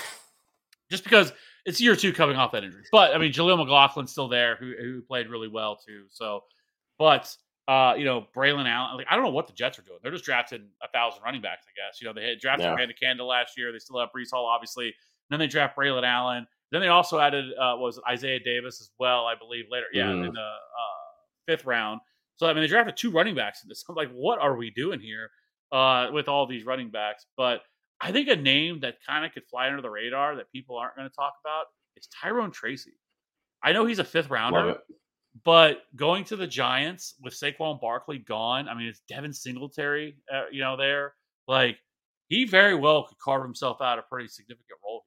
Speaker 2: just because it's year two coming off that injury. But I mean, Jaleel McLaughlin's still there, who who played really well too. So, but uh, you know, Braylon Allen. Like I don't know what the Jets are doing. They're just drafting a thousand running backs. I guess you know they had drafted
Speaker 3: Yeah.
Speaker 2: Amanda Candle last year. They still have Brees Hall, obviously. And then they draft Braylon Allen. Then they also added uh, what was it, Isaiah Davis as well, I believe later. Yeah,
Speaker 3: Mhm.
Speaker 2: in the uh, fifth round. So I mean, they drafted two running backs in this. I'm like, what are we doing here uh, with all these running backs? But I think a name that kind of could fly under the radar that people aren't going to talk about is Tyrone Tracy. I know he's a fifth rounder,
Speaker 3: Love it.
Speaker 2: but going to the Giants with Saquon Barkley gone, I mean, it's Devin Singletary, uh, you know, there. Like, he very well could carve himself out a pretty significant role.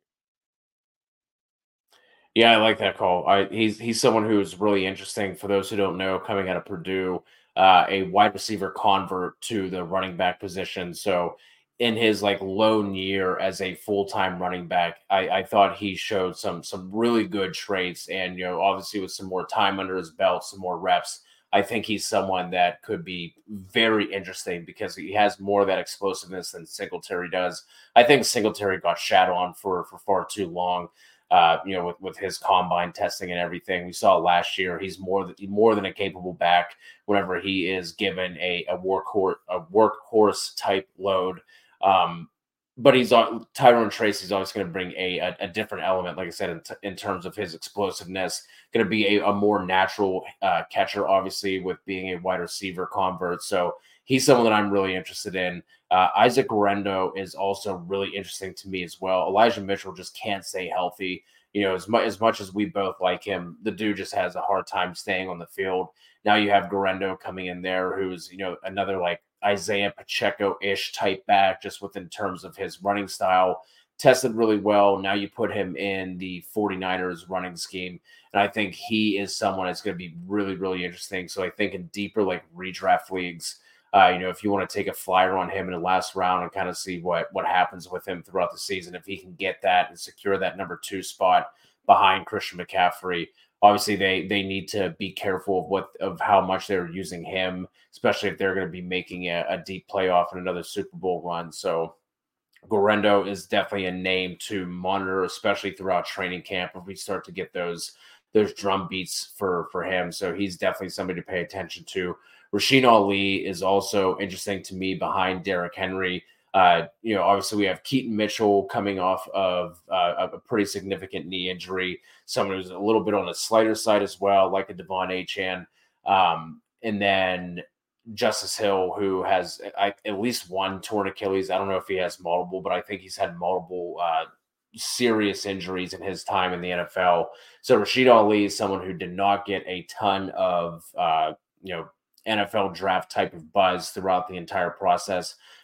Speaker 3: Yeah, I like that call. I, he's he's someone who's really interesting. For those who don't know, coming out of Purdue, uh, a wide receiver convert to the running back position. So in his like lone year as a full time running back, I, I thought he showed some some really good traits. And you know, obviously with some more time under his belt, some more reps, I think he's someone that could be very interesting because he has more of that explosiveness than Singletary does. I think Singletary got shat on for for far too long. Uh, you know, with, with his combine testing and everything, we saw last year he's more than more than a capable back whenever he is given a a workhorse a workhorse type load. Um, but he's on Tyrone Tracy's always going to bring a, a a different element, like I said, in, t- in terms of his explosiveness. Going to be a, a more natural uh, catcher, obviously, with being a wide receiver convert. So he's someone that I'm really interested in. Uh, Isaac Guerendo is also really interesting to me as well. Elijah Mitchell just can't stay healthy. You know, as much as much as we both like him, the dude just has a hard time staying on the field. Now you have Guerendo coming in there, who's, you know, another like Isaiah Pacheco-ish type back, just within terms of his running style. Tested really well. Now you put him in the 49ers running scheme. And I think he is someone that's going to be really, really interesting. So I think in deeper like redraft leagues, Uh, you know, if you want to take a flyer on him in the last round and kind of see what what happens with him throughout the season, if he can get that and secure that number two spot behind Christian McCaffrey, obviously they they need to be careful of what of how much they're using him, especially if they're going to be making a, a deep playoff and another Super Bowl run. So Guerendo is definitely a name to monitor, especially throughout training camp if we start to get those those drum beats for for him. So he's definitely somebody to pay attention to. Rasheen Ali is also interesting to me behind Derrick Henry. Uh, you know, obviously we have Keaton Mitchell coming off of uh, a pretty significant knee injury, someone who's a little bit on the slighter side as well, like a Devon Achane. Um, and then Justice Hill, who has I, at least one torn Achilles. I don't know if he has multiple, but I think he's had multiple uh, serious injuries in his time in the N F L. So Rashid Ali is someone who did not get a ton of, uh, you know, N F L draft type of buzz throughout the entire process.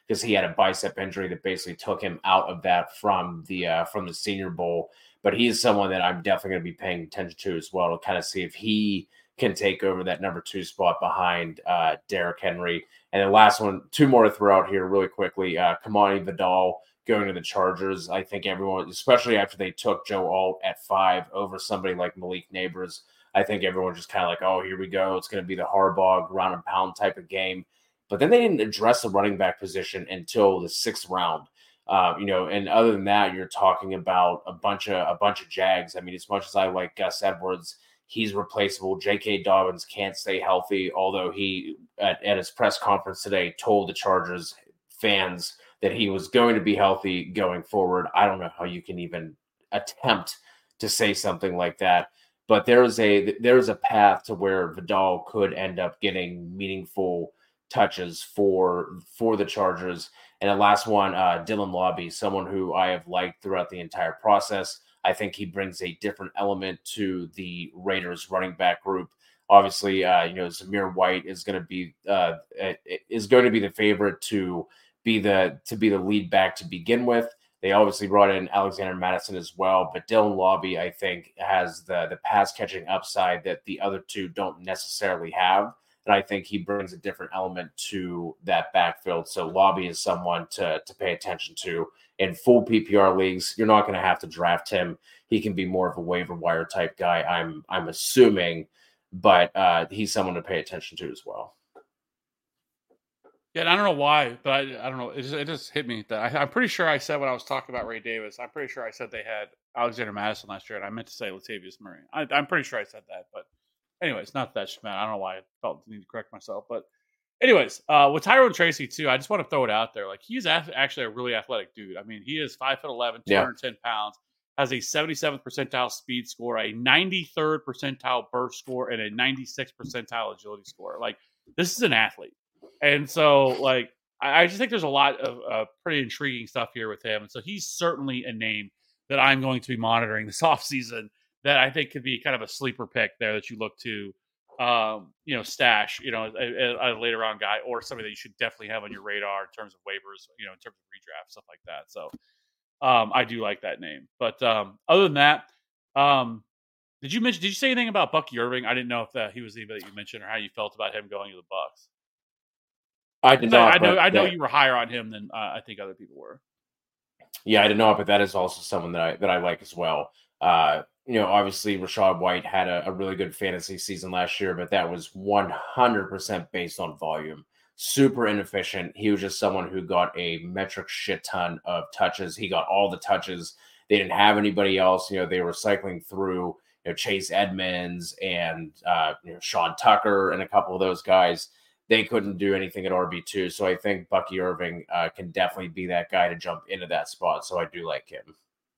Speaker 3: because he had a bicep injury that basically took him out of that from the uh, from the Senior Bowl. But he's someone that I'm definitely going to be paying attention to as well to kind of see if he can take over that number two spot behind uh, Derrick Henry. And then last one, two more to throw out here really quickly. Uh, Kamani Vidal going to the Chargers. I think everyone, especially after they took Joe Alt at five over somebody like Malik Neighbors, I think everyone's just kind of like, oh, here we go. It's going to be the Harbaugh ground and pound type of game. But then they didn't address the running back position until the sixth round. Uh, you know, and other than that, you're talking about a bunch of a bunch of Jags. I mean, as much as I like Gus Edwards, he's replaceable. J K. Dobbins can't stay healthy, although he, at, at his press conference today, told the Chargers fans that he was going to be healthy going forward. I don't know how you can even attempt to say something like that. But there is a there is a path to where Vidal could end up getting meaningful touches for for the Chargers. And the last one, uh, Dylan Lobby, someone who I have liked throughout the entire process. I think he brings a different element to the Raiders running back group. Obviously, uh, you know, Zamir White is going to be uh, is going to be the favorite to be the to be the lead back to begin with. They obviously brought in Alexander Madison as well, but Dylan Lobby, I think, has the the pass catching upside that the other two don't necessarily have. And I think he brings a different element to that backfield. So Lobby is someone to, to pay attention to. In full P P R leagues, you're not going to have to draft him. He can be more of a waiver wire type guy, I'm I'm assuming, but uh, he's someone to pay attention to as well.
Speaker 2: Yeah, and I don't know why, but I, I don't know. It just, it just hit me that I, I'm pretty sure I said when I was talking about Ray Davis, I'm pretty sure I said they had Alexander Madison last year, and I meant to say Latavius Murray. I, I'm pretty sure I said that, but anyways, not that shit, man. I don't know why I felt the need to correct myself, but anyways, uh, with Tyrone Tracy too, I just want to throw it out there. Like, he's actually a really athletic dude. I mean, he is five foot eleven, two hundred ten yeah. pounds, has a seventy-seventh percentile speed score, a ninety-third percentile burst score, and a ninety-sixth percentile agility score. Like, this is an athlete. And so, like, I, I just think there's a lot of uh, pretty intriguing stuff here with him. And so he's certainly a name that I'm going to be monitoring this offseason that I think could be kind of a sleeper pick there that you look to, um, you know, stash, you know, a, a, a later on guy or somebody that you should definitely have on your radar in terms of waivers, you know, in terms of redraft, stuff like that. So um, I do like that name. But um, other than that, um, did you mention, did you say anything about Bucky Irving? I didn't know if that he was anybody that you mentioned or how you felt about him going to the Bucs.
Speaker 3: I did not.
Speaker 2: I know. I know that, you were higher on him than uh, I think other people were.
Speaker 3: Yeah, I did not, but that is also someone that I that I like as well. Uh, you know, obviously Rachaad White had a, a really good fantasy season last year, but that was one hundred percent based on volume. Super inefficient. He was just someone who got a metric shit ton of touches. He got all the touches. They didn't have anybody else. You know, they were cycling through you know Chase Edmonds and uh, you know Sean Tucker and a couple of those guys. They couldn't do anything at R B two. So I think Bucky Irving uh, can definitely be that guy to jump into that spot. So I do like him.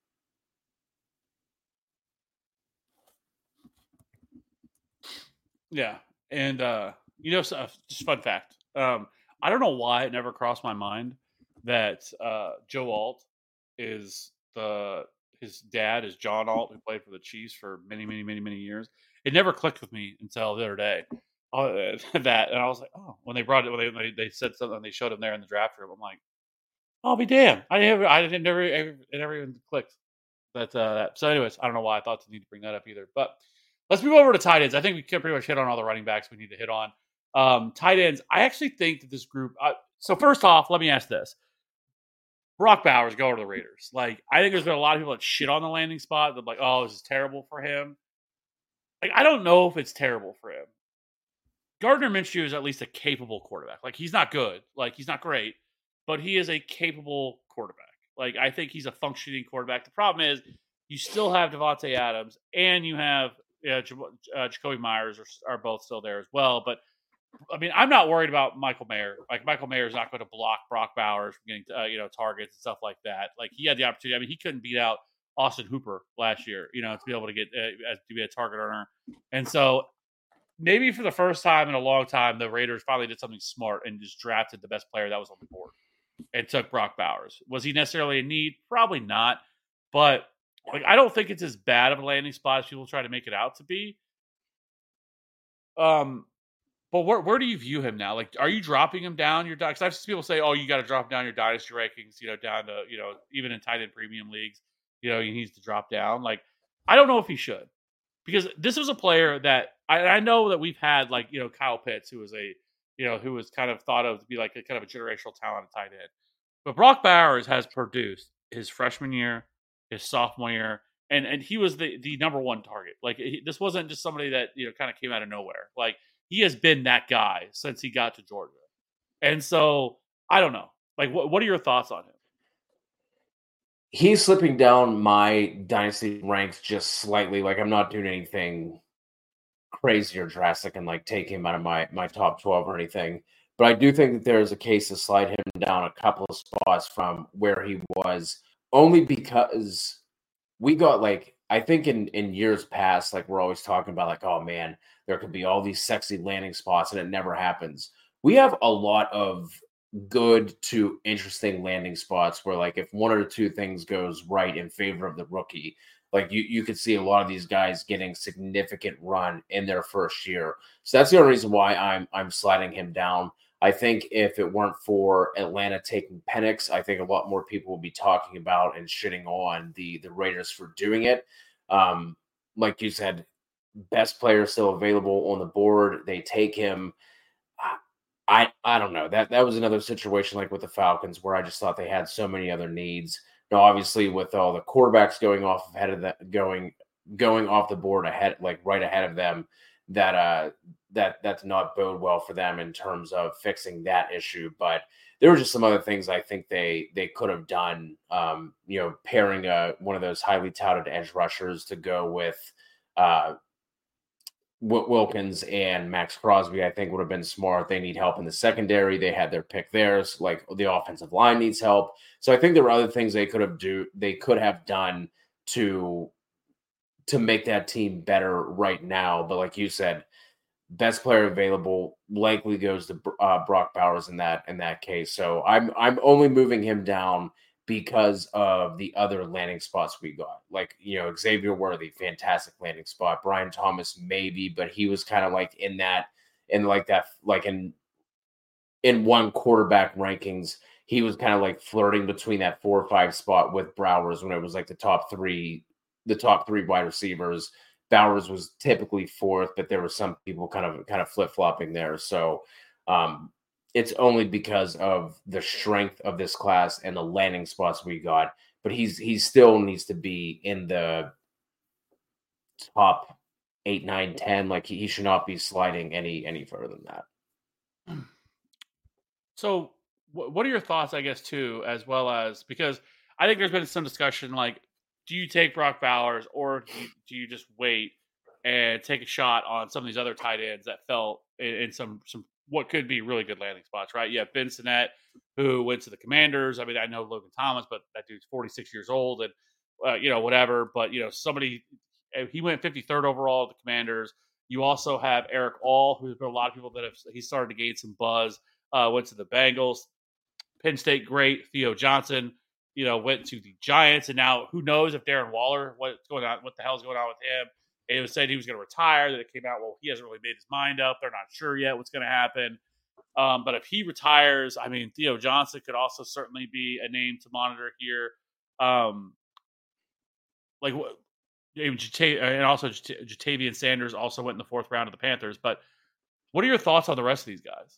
Speaker 2: Yeah. And, uh, you know, so, just fun fact. Um, I don't know why it never crossed my mind that uh, Joe Alt is the, his dad is John Alt, who played for the Chiefs for many, many, many, many years. It never clicked with me until the other day. Uh, that and I was like, oh, when they brought it, when they they said something, they showed him there in the draft room. I'm like, I'll be damned. I never, I didn't never, it never even clicked. That uh, that. So, anyways, I don't know why I thought to need to bring that up either. But let's move over to tight ends. I think we can pretty much hit on all the running backs we need to hit on. Um, tight ends. I actually think that this group. Uh, so first off, let me ask this: Brock Bowers go to the Raiders. Like, I think there's been a lot of people that shit on the landing spot. They're like, oh, this is terrible for him. Like, I don't know if it's terrible for him. Gardner Minshew is at least a capable quarterback. Like, he's not good. Like, he's not great. But he is a capable quarterback. Like, I think he's a functioning quarterback. The problem is you still have Devontae Adams and you have uh, J- uh, Jacoby Myers are, are both still there as well. But, I mean, I'm not worried about Michael Mayer. Like, Michael Mayer is not going to block Brock Bowers from getting, uh, you know, targets and stuff like that. Like, he had the opportunity. I mean, he couldn't beat out Austin Hooper last year, you know, to be able to get uh, to be a target earner. And so, maybe for the first time in a long time, the Raiders finally did something smart and just drafted the best player that was on the board and took Brock Bowers. Was he necessarily in need? Probably not. But like, I don't think it's as bad of a landing spot as people try to make it out to be. Um, But where where do you view him now? Like, are you dropping him down your dynasty? I've seen people say, "Oh, you got to drop down your dynasty rankings." You know, down to you know even in tight end premium leagues, you know he needs to drop down. Like, I don't know if he should because this was a player that I, I know that we've had like you know Kyle Pitts, who was a you know who was kind of thought of to be like a kind of a generational talent at tight end. But Brock Bowers has produced his freshman year, his sophomore year, and and he was the the number one target. Like he, this wasn't just somebody that you know kind of came out of nowhere. Like he has been that guy since he got to Georgia, and so I don't know. Like what what are your thoughts on him?
Speaker 3: He's slipping down my dynasty ranks just slightly. Like I'm not doing anything crazy or drastic and like take him out of my my top twelve or anything. But I do think that there is a case to slide him down a couple of spots from where he was, only because we got like I think in in years past, like we're always talking about like, oh man, there could be all these sexy landing spots, and it never happens. We have a lot of good to interesting landing spots where like if one or two things goes right in favor of the rookie, like you you could see a lot of these guys getting significant run in their first year. So that's the only reason why I'm I'm sliding him down. I think if it weren't for Atlanta taking Penix, I think a lot more people would be talking about and shitting on the the Raiders for doing it. Um, like you said, best player still available on the board. They take him. I I don't know. That that was another situation like with the Falcons where I just thought they had so many other needs. Now, obviously, with all the quarterbacks going off ahead of that, going going off the board ahead, like right ahead of them, that uh that that's not bode well for them in terms of fixing that issue. But there were just some other things I think they they could have done. Um, you know, pairing a one of those highly touted edge rushers to go with uh Wilkins and Max Crosby, I think would have been smart. They need help in the secondary. They had their pick theirs. Like the offensive line needs help. So I think there were other things they could have do. They could have done to to make that team better right now. But like you said, best player available likely goes to uh, Brock Bowers in that in that case. So I'm I'm only moving him down because of the other landing spots we got. Like, you know, Xavier Worthy, fantastic landing spot. Brian Thomas, maybe, but he was kind of like in that, in like that, like in, in one quarterback rankings, he was kind of like flirting between that four or five spot with Bowers when it was like the top three, the top three wide receivers. Bowers was typically fourth, but there were some people kind of, kind of flip flopping there. So, um, it's only because of the strength of this class and the landing spots we got. But he's he still needs to be in the top eight, nine, ten. Like he, he should not be sliding any any further than that.
Speaker 2: So, what are your thoughts? I guess too, as well as because I think there's been some discussion like, do you take Brock Bowers or do you, do you just wait and take a shot on some of these other tight ends that fell in, in some some. what could be really good landing spots, right? You have Ben Sinnett, who went to the Commanders. I mean, I know Logan Thomas, but that dude's forty-six years old and, uh, you know, whatever. But, you know, somebody, he went fifty-third overall at the Commanders. You also have Eric All, who's been a lot of people that have, he started to gain some buzz, uh, went to the Bengals. Penn State, great. Theo Johnson, you know, went to the Giants. And now who knows if Darren Waller, what's going on, what the hell's going on with him? It was said he was going to retire. That it came out, well, he hasn't really made his mind up. They're not sure yet what's going to happen. Um, but if he retires, I mean, Theo Johnson could also certainly be a name to monitor here. Um, like, and also Jatavian Sanders also went in the fourth round of the Panthers. But what are your thoughts on the rest of these guys?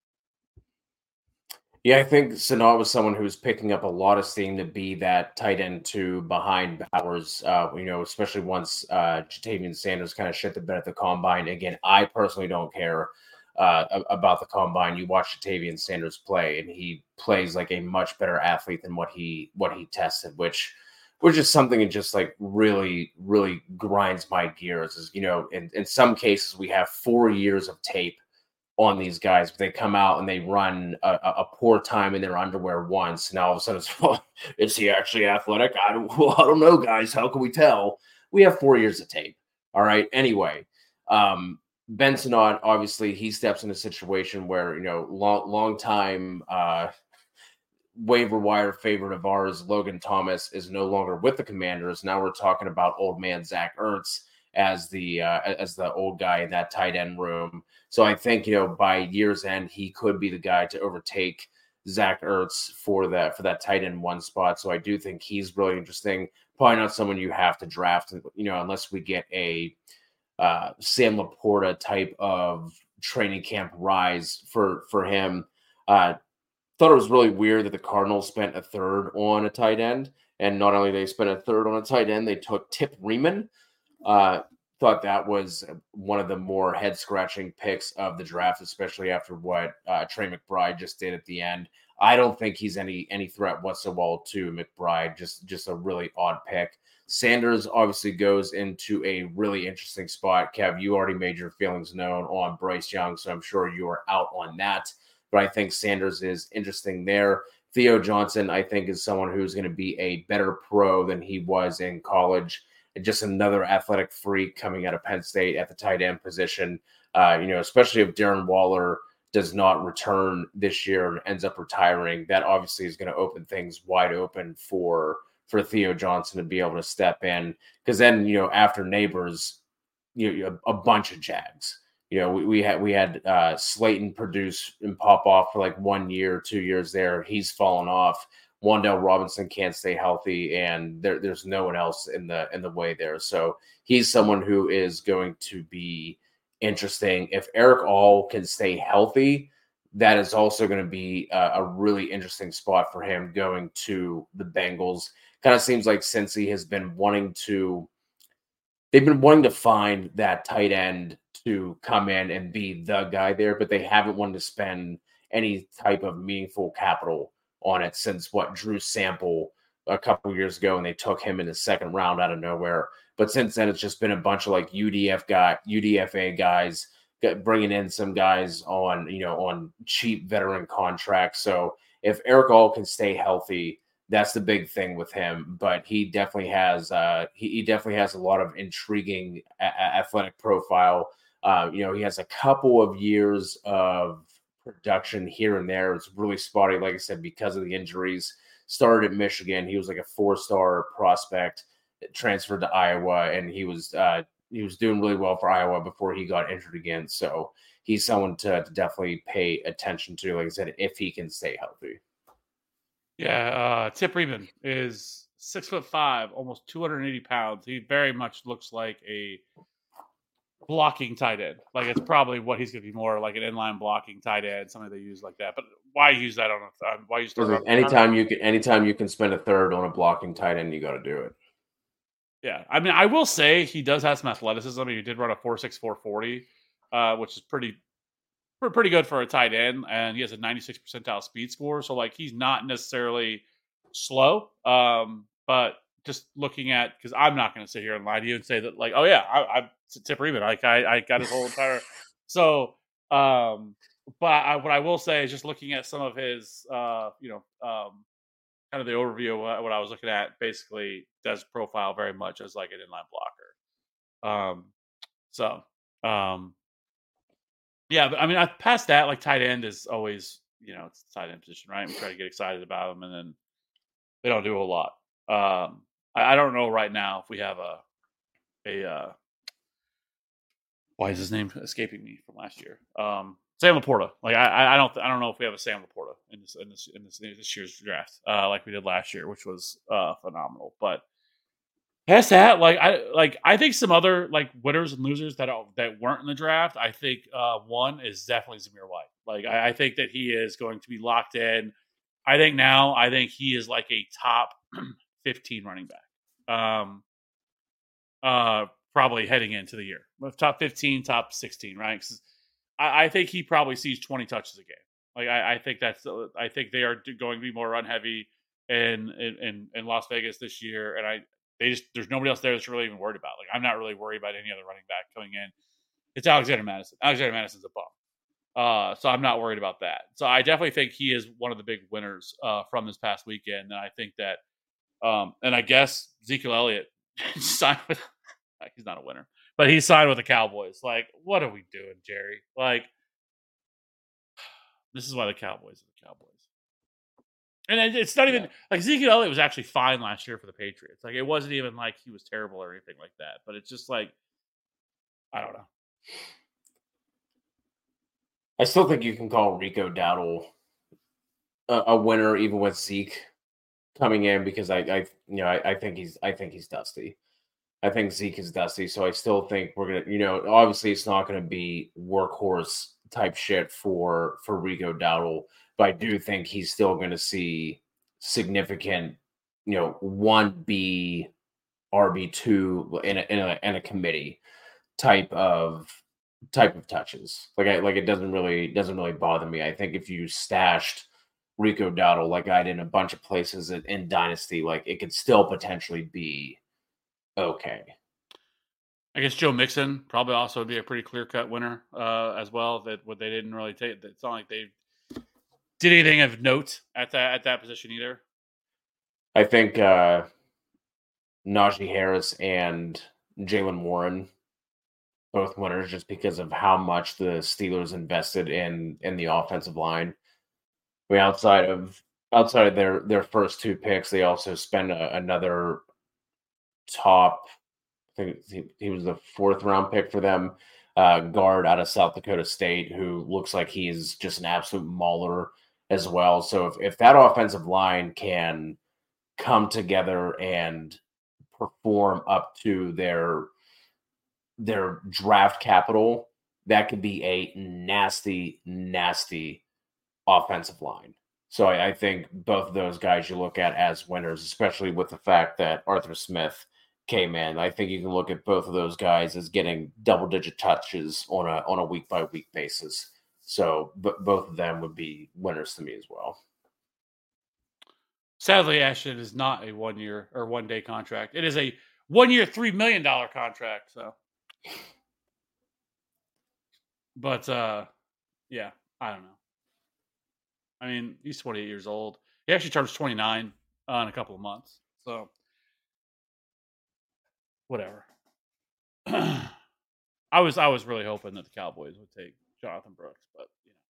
Speaker 3: Yeah, I think Sinnett was someone who was picking up a lot of steam to be that tight end two behind Bowers, uh, you know, especially once uh, Jatavian Sanders kind of shit the bed at the combine. Again, I personally don't care uh, about the combine. You watch Jatavian Sanders play, and he plays like a much better athlete than what he what he tested, which which is something that just like really, really grinds my gears. Is, you know, in, in some cases, we have four years of tape on these guys, but they come out and they run a, a poor time in their underwear once. Now all of a sudden, it's, well, is he actually athletic? I don't, well, I don't know, guys. How can we tell? We have four years of tape. All right. Anyway, um, Ben Sinnett, obviously, he steps in a situation where, you know, long, long time uh, waiver wire favorite of ours, Logan Thomas, is no longer with the Commanders. Now we're talking about old man Zach Ertz. as the uh, as the old guy in that tight end room. So I think, you know, by year's end, he could be the guy to overtake Zach Ertz for that for that tight end one spot. So I do think he's really interesting. Probably not someone you have to draft, you know, unless we get a uh, Sam Laporta type of training camp rise for for him. Uh, thought it was really weird that the Cardinals spent a third on a tight end, and not only they spent a third on a tight end, they took Tip Riemann. Uh, thought that was one of the more head scratching picks of the draft, especially after what uh, Trey McBride just did at the end. I don't think he's any any threat whatsoever to McBride. Just just a really odd pick. Sanders obviously goes into a really interesting spot. Kev, you already made your feelings known on Bryce Young, so I'm sure you are out on that. But I think Sanders is interesting there. Theo Johnson, I think, is someone who's going to be a better pro than he was in college. And just another athletic freak coming out of Penn State at the tight end position. Uh, you know, especially if Darren Waller does not return this year and ends up retiring, that obviously is going to open things wide open for for Theo Johnson to be able to step in. Because then, you know, after Neighbors, you know, a, a bunch of Jags. You know, we, we had we had uh, Slayton produce and pop off for like one year, two years there. He's fallen off. Wan'Dale Robinson can't stay healthy, and there, there's no one else in the in the way there. So he's someone who is going to be interesting. If Eric All can stay healthy, that is also going to be a, a really interesting spot for him going to the Bengals. Kind of seems like Cincy has been wanting to, they've been wanting to find that tight end to come in and be the guy there, but they haven't wanted to spend any type of meaningful capital on it since what Drew Sample a couple of years ago, and they took him in the second round out of nowhere. But since then, it's just been a bunch of like U D F guy, U D F A guys, bringing in some guys on, you know, on cheap veteran contracts. So if Eric All can stay healthy, that's the big thing with him. But he definitely has, uh, he, he definitely has a lot of intriguing a- athletic profile. Uh, you know, he has a couple of years of production here and there. It's really spotty, like I said, because of the injuries. Started at Michigan. He was like a four-star prospect, transferred to Iowa, and he was uh, he was doing really well for Iowa before he got injured again. So he's someone to, to definitely pay attention to, like I said, if he can stay healthy.
Speaker 2: Yeah, uh, Tip Riemann is six foot five, almost two hundred eighty pounds. He very much looks like a blocking tight end. Like it's probably what he's going to be more like an inline blocking tight end, something they use like that. But why use that on a uh, why use
Speaker 3: like anytime you can anytime you can spend a third on a blocking tight end, you got to do it.
Speaker 2: Yeah, I mean, I will say he does have some athleticism. I mean, he did run a four six four forty, uh, which is pretty pretty good for a tight end, and he has a ninety-six percentile speed score. So like he's not necessarily slow, um, but just looking at, because I'm not going to sit here and lie to you and say that like, oh yeah, I, I'm Tip Riemann. Like I, I got his whole entire. So, um, but I, what I will say is just looking at some of his, uh, you know, um, kind of the overview of what, what I was looking at, basically does profile very much as like an inline blocker. Um, so, um, yeah, but I mean, I past that, like tight end is always, you know, it's the tight end position, right? We try to get excited about them, and then they don't do a lot. Um, I, I don't know right now if we have a a uh, why is his name escaping me from last year? Um, Sam Laporta. Like I, I don't, I don't know if we have a Sam Laporta in this, in this, in this, in this year's draft, uh, like we did last year, which was uh, phenomenal. But past that, like I, like I think some other like winners and losers that are, that weren't in the draft. I think uh, one is definitely Zamir White. Like I, I think that he is going to be locked in. I think now, I think he is like a top fifteen running back. Um, uh. Probably heading into the year, top fifteen, top sixteen, right? Because I, I think he probably sees twenty touches a game. Like I, I think that's, I think they are going to be more run heavy in, in in Las Vegas this year, and I they just there's nobody else there that's really even worried about. Like I'm not really worried about any other running back coming in. It's Alexander Madison. Alexander Madison's a bum, uh, so I'm not worried about that. So I definitely think he is one of the big winners uh, from this past weekend, and I think that, um, and I guess Ezekiel Elliott signed with. He's not a winner, but he signed with the Cowboys. Like, what are we doing, Jerry? Like, this is why the Cowboys are the Cowboys. And it's not even yeah. like Ezekiel Elliott was actually fine last year for the Patriots. Like, it wasn't even like he was terrible or anything like that. But it's just like I don't know.
Speaker 3: I still think you can call Rico Dowdle a, a winner, even with Zeke coming in, because I, I you know, I, I think he's, I think he's dusty. I think Zeke is dusty, so I still think we're gonna, you know, obviously it's not gonna be workhorse type shit for for Rico Dowdle, but I do think he's still gonna see significant, you know, one B R B two in a in a in a committee type of type of touches. Like I like it doesn't really doesn't really bother me. I think if you stashed Rico Dowdle like I did in a bunch of places in, in Dynasty, like it could still potentially be okay.
Speaker 2: I guess Joe Mixon probably also would be a pretty clear cut winner uh, as well. That what they didn't really take. It's not like they did anything of note at that at that position either.
Speaker 3: I think uh, Najee Harris and Jaylen Warren both winners just because of how much the Steelers invested in in the offensive line. I mean, outside of outside of their their first two picks, they also spent a, another top. I think he, he was the fourth round pick for them, uh, guard out of South Dakota State, who looks like he's just an absolute mauler as well. So if, if that offensive line can come together and perform up to their their draft capital, that could be a nasty, nasty offensive line. So I, I think both of those guys you look at as winners, especially with the fact that Arthur Smith came in. I think you can look at both of those guys as getting double-digit touches on a on a week-by-week basis. So but both of them would be winners to me as well.
Speaker 2: Sadly, Ashton is not a one-year or one-day contract. It is a one-year, three million dollars contract. So, but uh, yeah, I don't know. I mean, he's twenty-eight years old. He actually turns twenty-nine uh, in a couple of months. So, whatever. I was I was really hoping that the Cowboys would take Jonathan Brooks, but you know.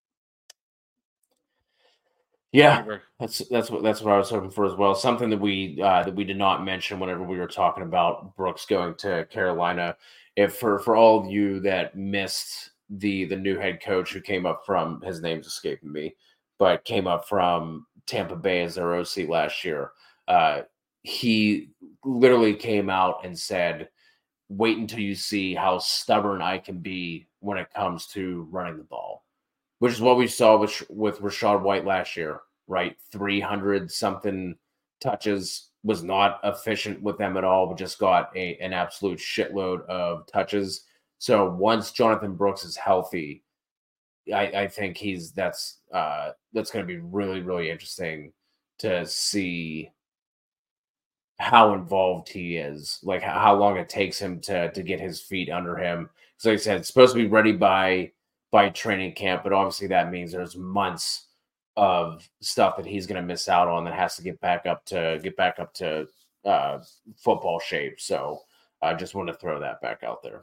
Speaker 3: Yeah, that's that's what that's what I was hoping for as well. Something that we uh, that we did not mention whenever we were talking about Brooks going to Carolina. If for for all of you that missed the the new head coach who came up from, his name's escaping me, but came up from Tampa Bay as their O C last year. Uh, he literally came out and said, "Wait until you see how stubborn I can be when it comes to running the ball," which is what we saw with with Rachaad White last year, right? three hundred something touches, was not efficient with them at all, but just got a, an absolute shitload of touches. So once Jonathan Brooks is healthy, I, I think he's that's uh, that's going to be really, really interesting to see how involved he is, like how long it takes him to to get his feet under him. So like I said, it's supposed to be ready by by training camp, but obviously that means there's months of stuff that he's going to miss out on that has to get back up to get back up to uh, football shape. So I just want to throw that back out there.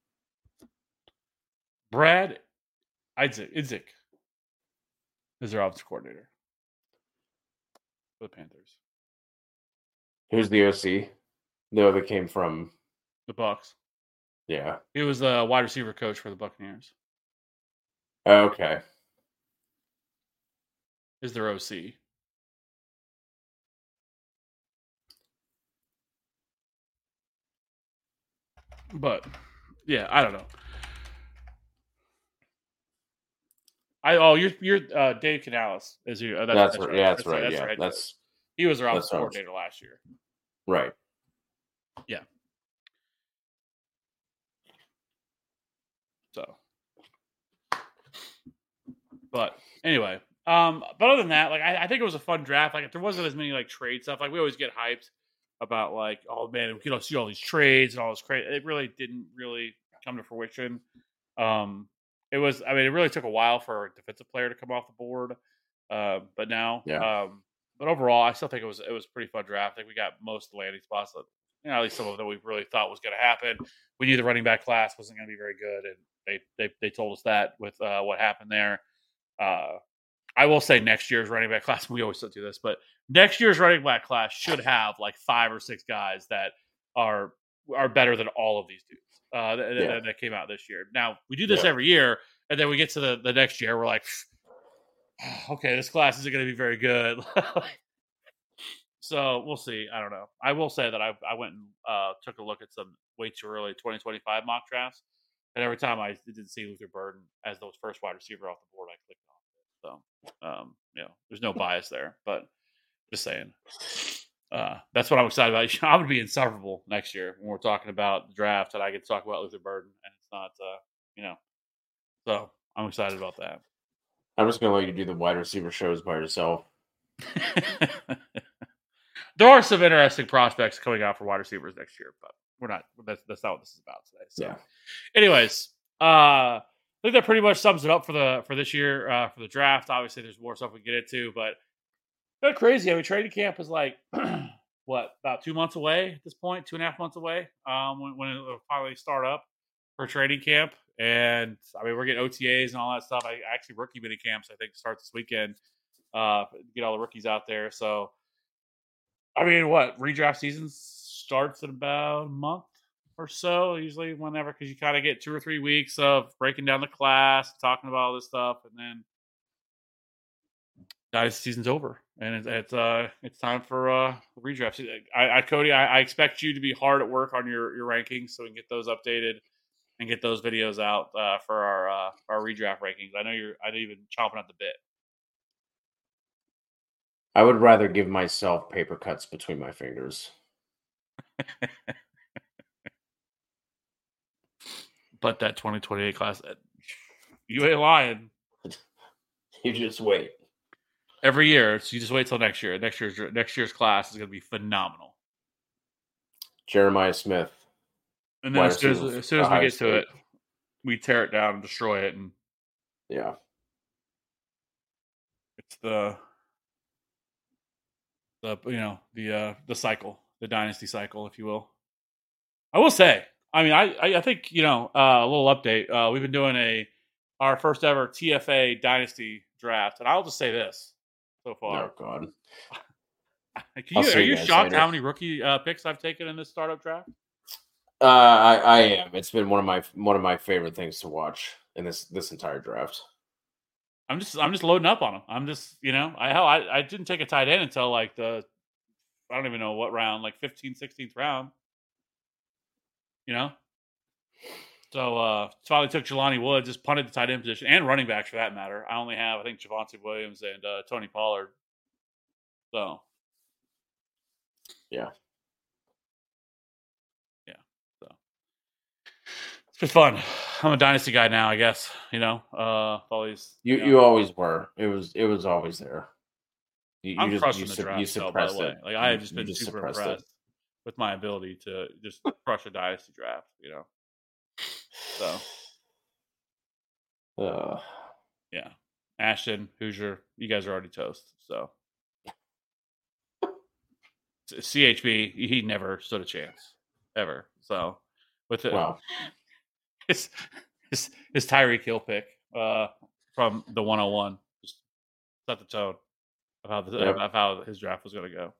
Speaker 2: Brad Idzik, Idzik is their offensive coordinator for the Panthers.
Speaker 3: Who's the O C? No, that came from
Speaker 2: the Bucs.
Speaker 3: Yeah,
Speaker 2: he was the wide receiver coach for the Buccaneers.
Speaker 3: Okay,
Speaker 2: is their O C. But yeah, I don't know. I oh you're you're uh, Dave Canales is you. Uh, that's,
Speaker 3: that's,
Speaker 2: that's
Speaker 3: right.
Speaker 2: right.
Speaker 3: Yeah, that's,
Speaker 2: that's
Speaker 3: right.
Speaker 2: That's
Speaker 3: yeah,
Speaker 2: right.
Speaker 3: that's
Speaker 2: he was their offensive coordinator last year.
Speaker 3: Right.
Speaker 2: Yeah. So, but anyway, um, but other than that, like I, I think it was a fun draft. Like there wasn't as many like trade stuff. Like we always get hyped about like, oh man, we can see all these trades and all this crazy. It really didn't really come to fruition. Um, it was, I mean, it really took a while for a defensive player to come off the board. Uh, but now,
Speaker 3: yeah.
Speaker 2: um, but overall, I still think it was it was a pretty fun draft. I think we got most landing spots that, you know, at least some of them we really thought was going to happen. We knew the running back class wasn't going to be very good, and they they they told us that with uh, what happened there. Uh, I will say next year's running back class, we always do this, but next year's running back class should have like five or six guys that are are better than all of these dudes. uh, that,
Speaker 3: Yeah.
Speaker 2: that, that came out this year. Now we do this
Speaker 3: Yeah.
Speaker 2: every year, and then we get to the, the next year, we're like, okay, this class isn't going to be very good. So we'll see. I don't know. I will say that I I went and uh, took a look at some way too early twenty twenty-five mock drafts, and every time I didn't see Luther Burden as the first wide receiver off the board, I clicked off it. So, um, you know, there's no bias there, but just saying. Uh, that's what I'm excited about. I'm going to be insufferable next year when we're talking about the draft, and I get to talk about Luther Burden, and it's not, uh, you know. So I'm excited about that.
Speaker 3: I'm just going to let you do the wide receiver shows by yourself.
Speaker 2: There are some interesting prospects coming out for wide receivers next year, but we're not. That's, that's not what this is about today. So,
Speaker 3: yeah.
Speaker 2: anyways, uh, I think that pretty much sums it up for the for this year uh, for the draft. Obviously, there's more stuff we can get into, but kind of crazy. I mean, training camp is like what about two months away at this point, two and a half months away. Um, when when it will finally start up for training camp, and I mean, we're getting O T As and all that stuff. I actually rookie mini camps I think start this weekend. Uh, get all the rookies out there. So. I mean, what redraft season starts in about a month or so, usually whenever, because you kind of get two or three weeks of breaking down the class, talking about all this stuff, and then dynasty season's over, and it's it's uh it's time for uh redraft season. I, I Cody, I, I expect you to be hard at work on your your rankings, so we can get those updated and get those videos out uh, for our uh, our redraft rankings. I know you're, I know you've been chomping at the bit.
Speaker 3: I would rather give myself paper cuts between my fingers.
Speaker 2: But that twenty twenty-eight class, you ain't lying.
Speaker 3: You just wait.
Speaker 2: Every year, so you just wait till next year. Next year's next year's class is going to be phenomenal.
Speaker 3: Jeremiah Smith.
Speaker 2: And then as soon as, as soon as we get to it, we tear it down and destroy it. And
Speaker 3: yeah, it's
Speaker 2: the the you know the uh, the cycle, the dynasty cycle, if you will. I will say, I mean, I I think you know uh, a little update. Uh, we've been doing a our first ever T F A dynasty draft, and I'll just say this so far.
Speaker 3: Oh God,
Speaker 2: Can you, are you, you shocked later. How many rookie uh, picks I've taken in this startup draft?
Speaker 3: Uh, I, I am. It's been one of my one of my favorite things to watch in this this entire draft.
Speaker 2: I'm just I'm just loading up on them. I'm just you know I hell I, I didn't take a tight end until like the I don't even know what round, like fifteenth, sixteenth round. You know, so uh, finally took Jelani Woods, just punted the tight end position and running backs for that matter. I only have I think Javonte Williams and uh, Tony Pollard. So
Speaker 3: yeah.
Speaker 2: It's been fun. I'm a dynasty guy now, I guess. You know, uh, always.
Speaker 3: You
Speaker 2: you, know.
Speaker 3: you always were. It was it was always there.
Speaker 2: You, you I'm just, crushing you, the draft, you suppressed though, by the way. Like I have just been just super impressed it. with my ability to just crush a dynasty draft. You know, so.
Speaker 3: Uh,
Speaker 2: yeah, Ashton, Hoosier, you guys are already toast. So. C H B, he never stood a chance, ever. So, with it.
Speaker 3: Wow.
Speaker 2: His, his, his Tyreek Hill pick uh, from the one oh one just set the tone of how, the, yep. of how his draft was going to go.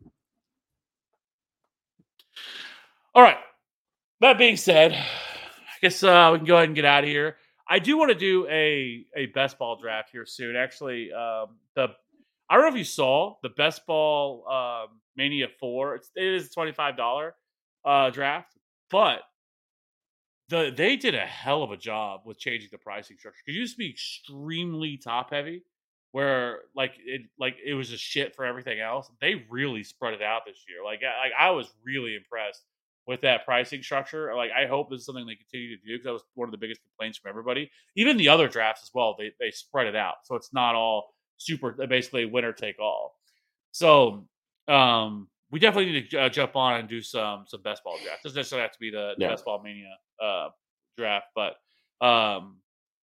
Speaker 2: All right. That being said, I guess uh, we can go ahead and get out of here. I do want to do a, a best ball draft here soon. Actually, um, the I don't know if you saw the best ball um, Mania four. It's, it is a twenty-five dollars uh, draft, but The they did a hell of a job with changing the pricing structure. It used to be extremely top heavy, where like it like it was just shit for everything else. They really spread it out this year. Like I, like I was really impressed with that pricing structure. Like I hope this is something they continue to do because that was one of the biggest complaints from everybody. Even the other drafts as well. They they spread it out, so it's not all super basically winner take all. So um, we definitely need to uh, jump on and do some some best ball drafts. It doesn't necessarily have to be the, the yeah. best ball mania uh, draft, but um,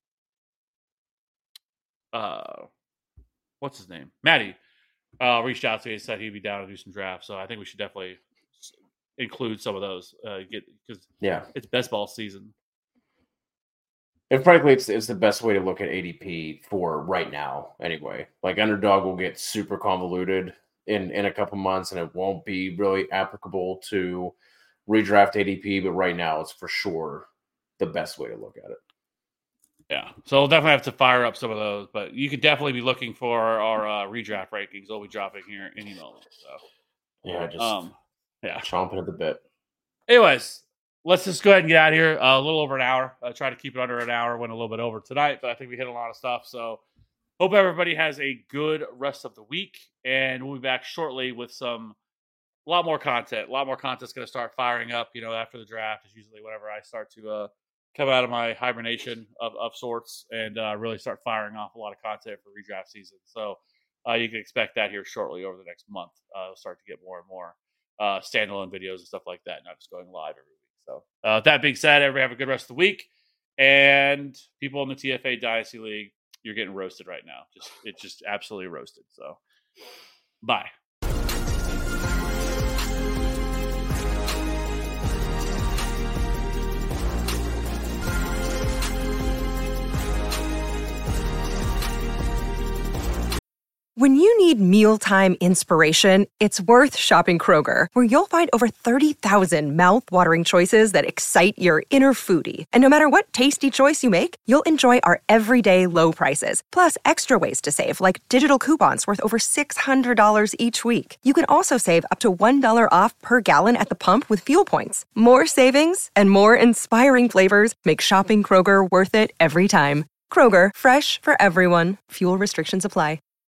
Speaker 2: uh, what's his name? Maddie uh, reached out to me and said he'd be down to do some drafts. So I think we should definitely include some of those. Uh, get because
Speaker 3: yeah,
Speaker 2: it's best ball season.
Speaker 3: And frankly, it's it's the best way to look at A D P for right now. Anyway, like Underdog will get super convoluted in in a couple months, and it won't be really applicable to redraft A D P. But right now, it's for sure the best way to look at it.
Speaker 2: Yeah, so we'll definitely have to fire up some of those, but you could definitely be looking for our uh, redraft rankings. They'll be dropping here any moment. So
Speaker 3: yeah, just
Speaker 2: um, yeah,
Speaker 3: chomping at the bit.
Speaker 2: Anyways, let's just go ahead and get out of here. Uh, a little over an hour. Uh, try to keep it under an hour. Went a little bit over tonight, but I think we hit a lot of stuff. So hope everybody has a good rest of the week, and we'll be back shortly with some a lot more content. A lot more content's going to start firing up. You know, after the draft is usually whenever I start to uh, come out of my hibernation of, of sorts and uh, really start firing off a lot of content for redraft season. So uh, you can expect that here shortly over the next month. Uh, we'll start to get more and more uh, standalone videos and stuff like that, not just going live every week. So uh, that being said, everybody have a good rest of the week. And people in the T F A Dynasty League, you're getting roasted right now. Just It's just absolutely roasted. So bye.
Speaker 1: When you need mealtime inspiration, it's worth shopping Kroger, where you'll find over thirty thousand mouth-watering choices that excite your inner foodie. And no matter what tasty choice you make, you'll enjoy our everyday low prices, plus extra ways to save, like digital coupons worth over six hundred dollars each week. You can also save up to one dollar off per gallon at the pump with fuel points. More savings and more inspiring flavors make shopping Kroger worth it every time. Kroger, fresh for everyone. Fuel restrictions apply.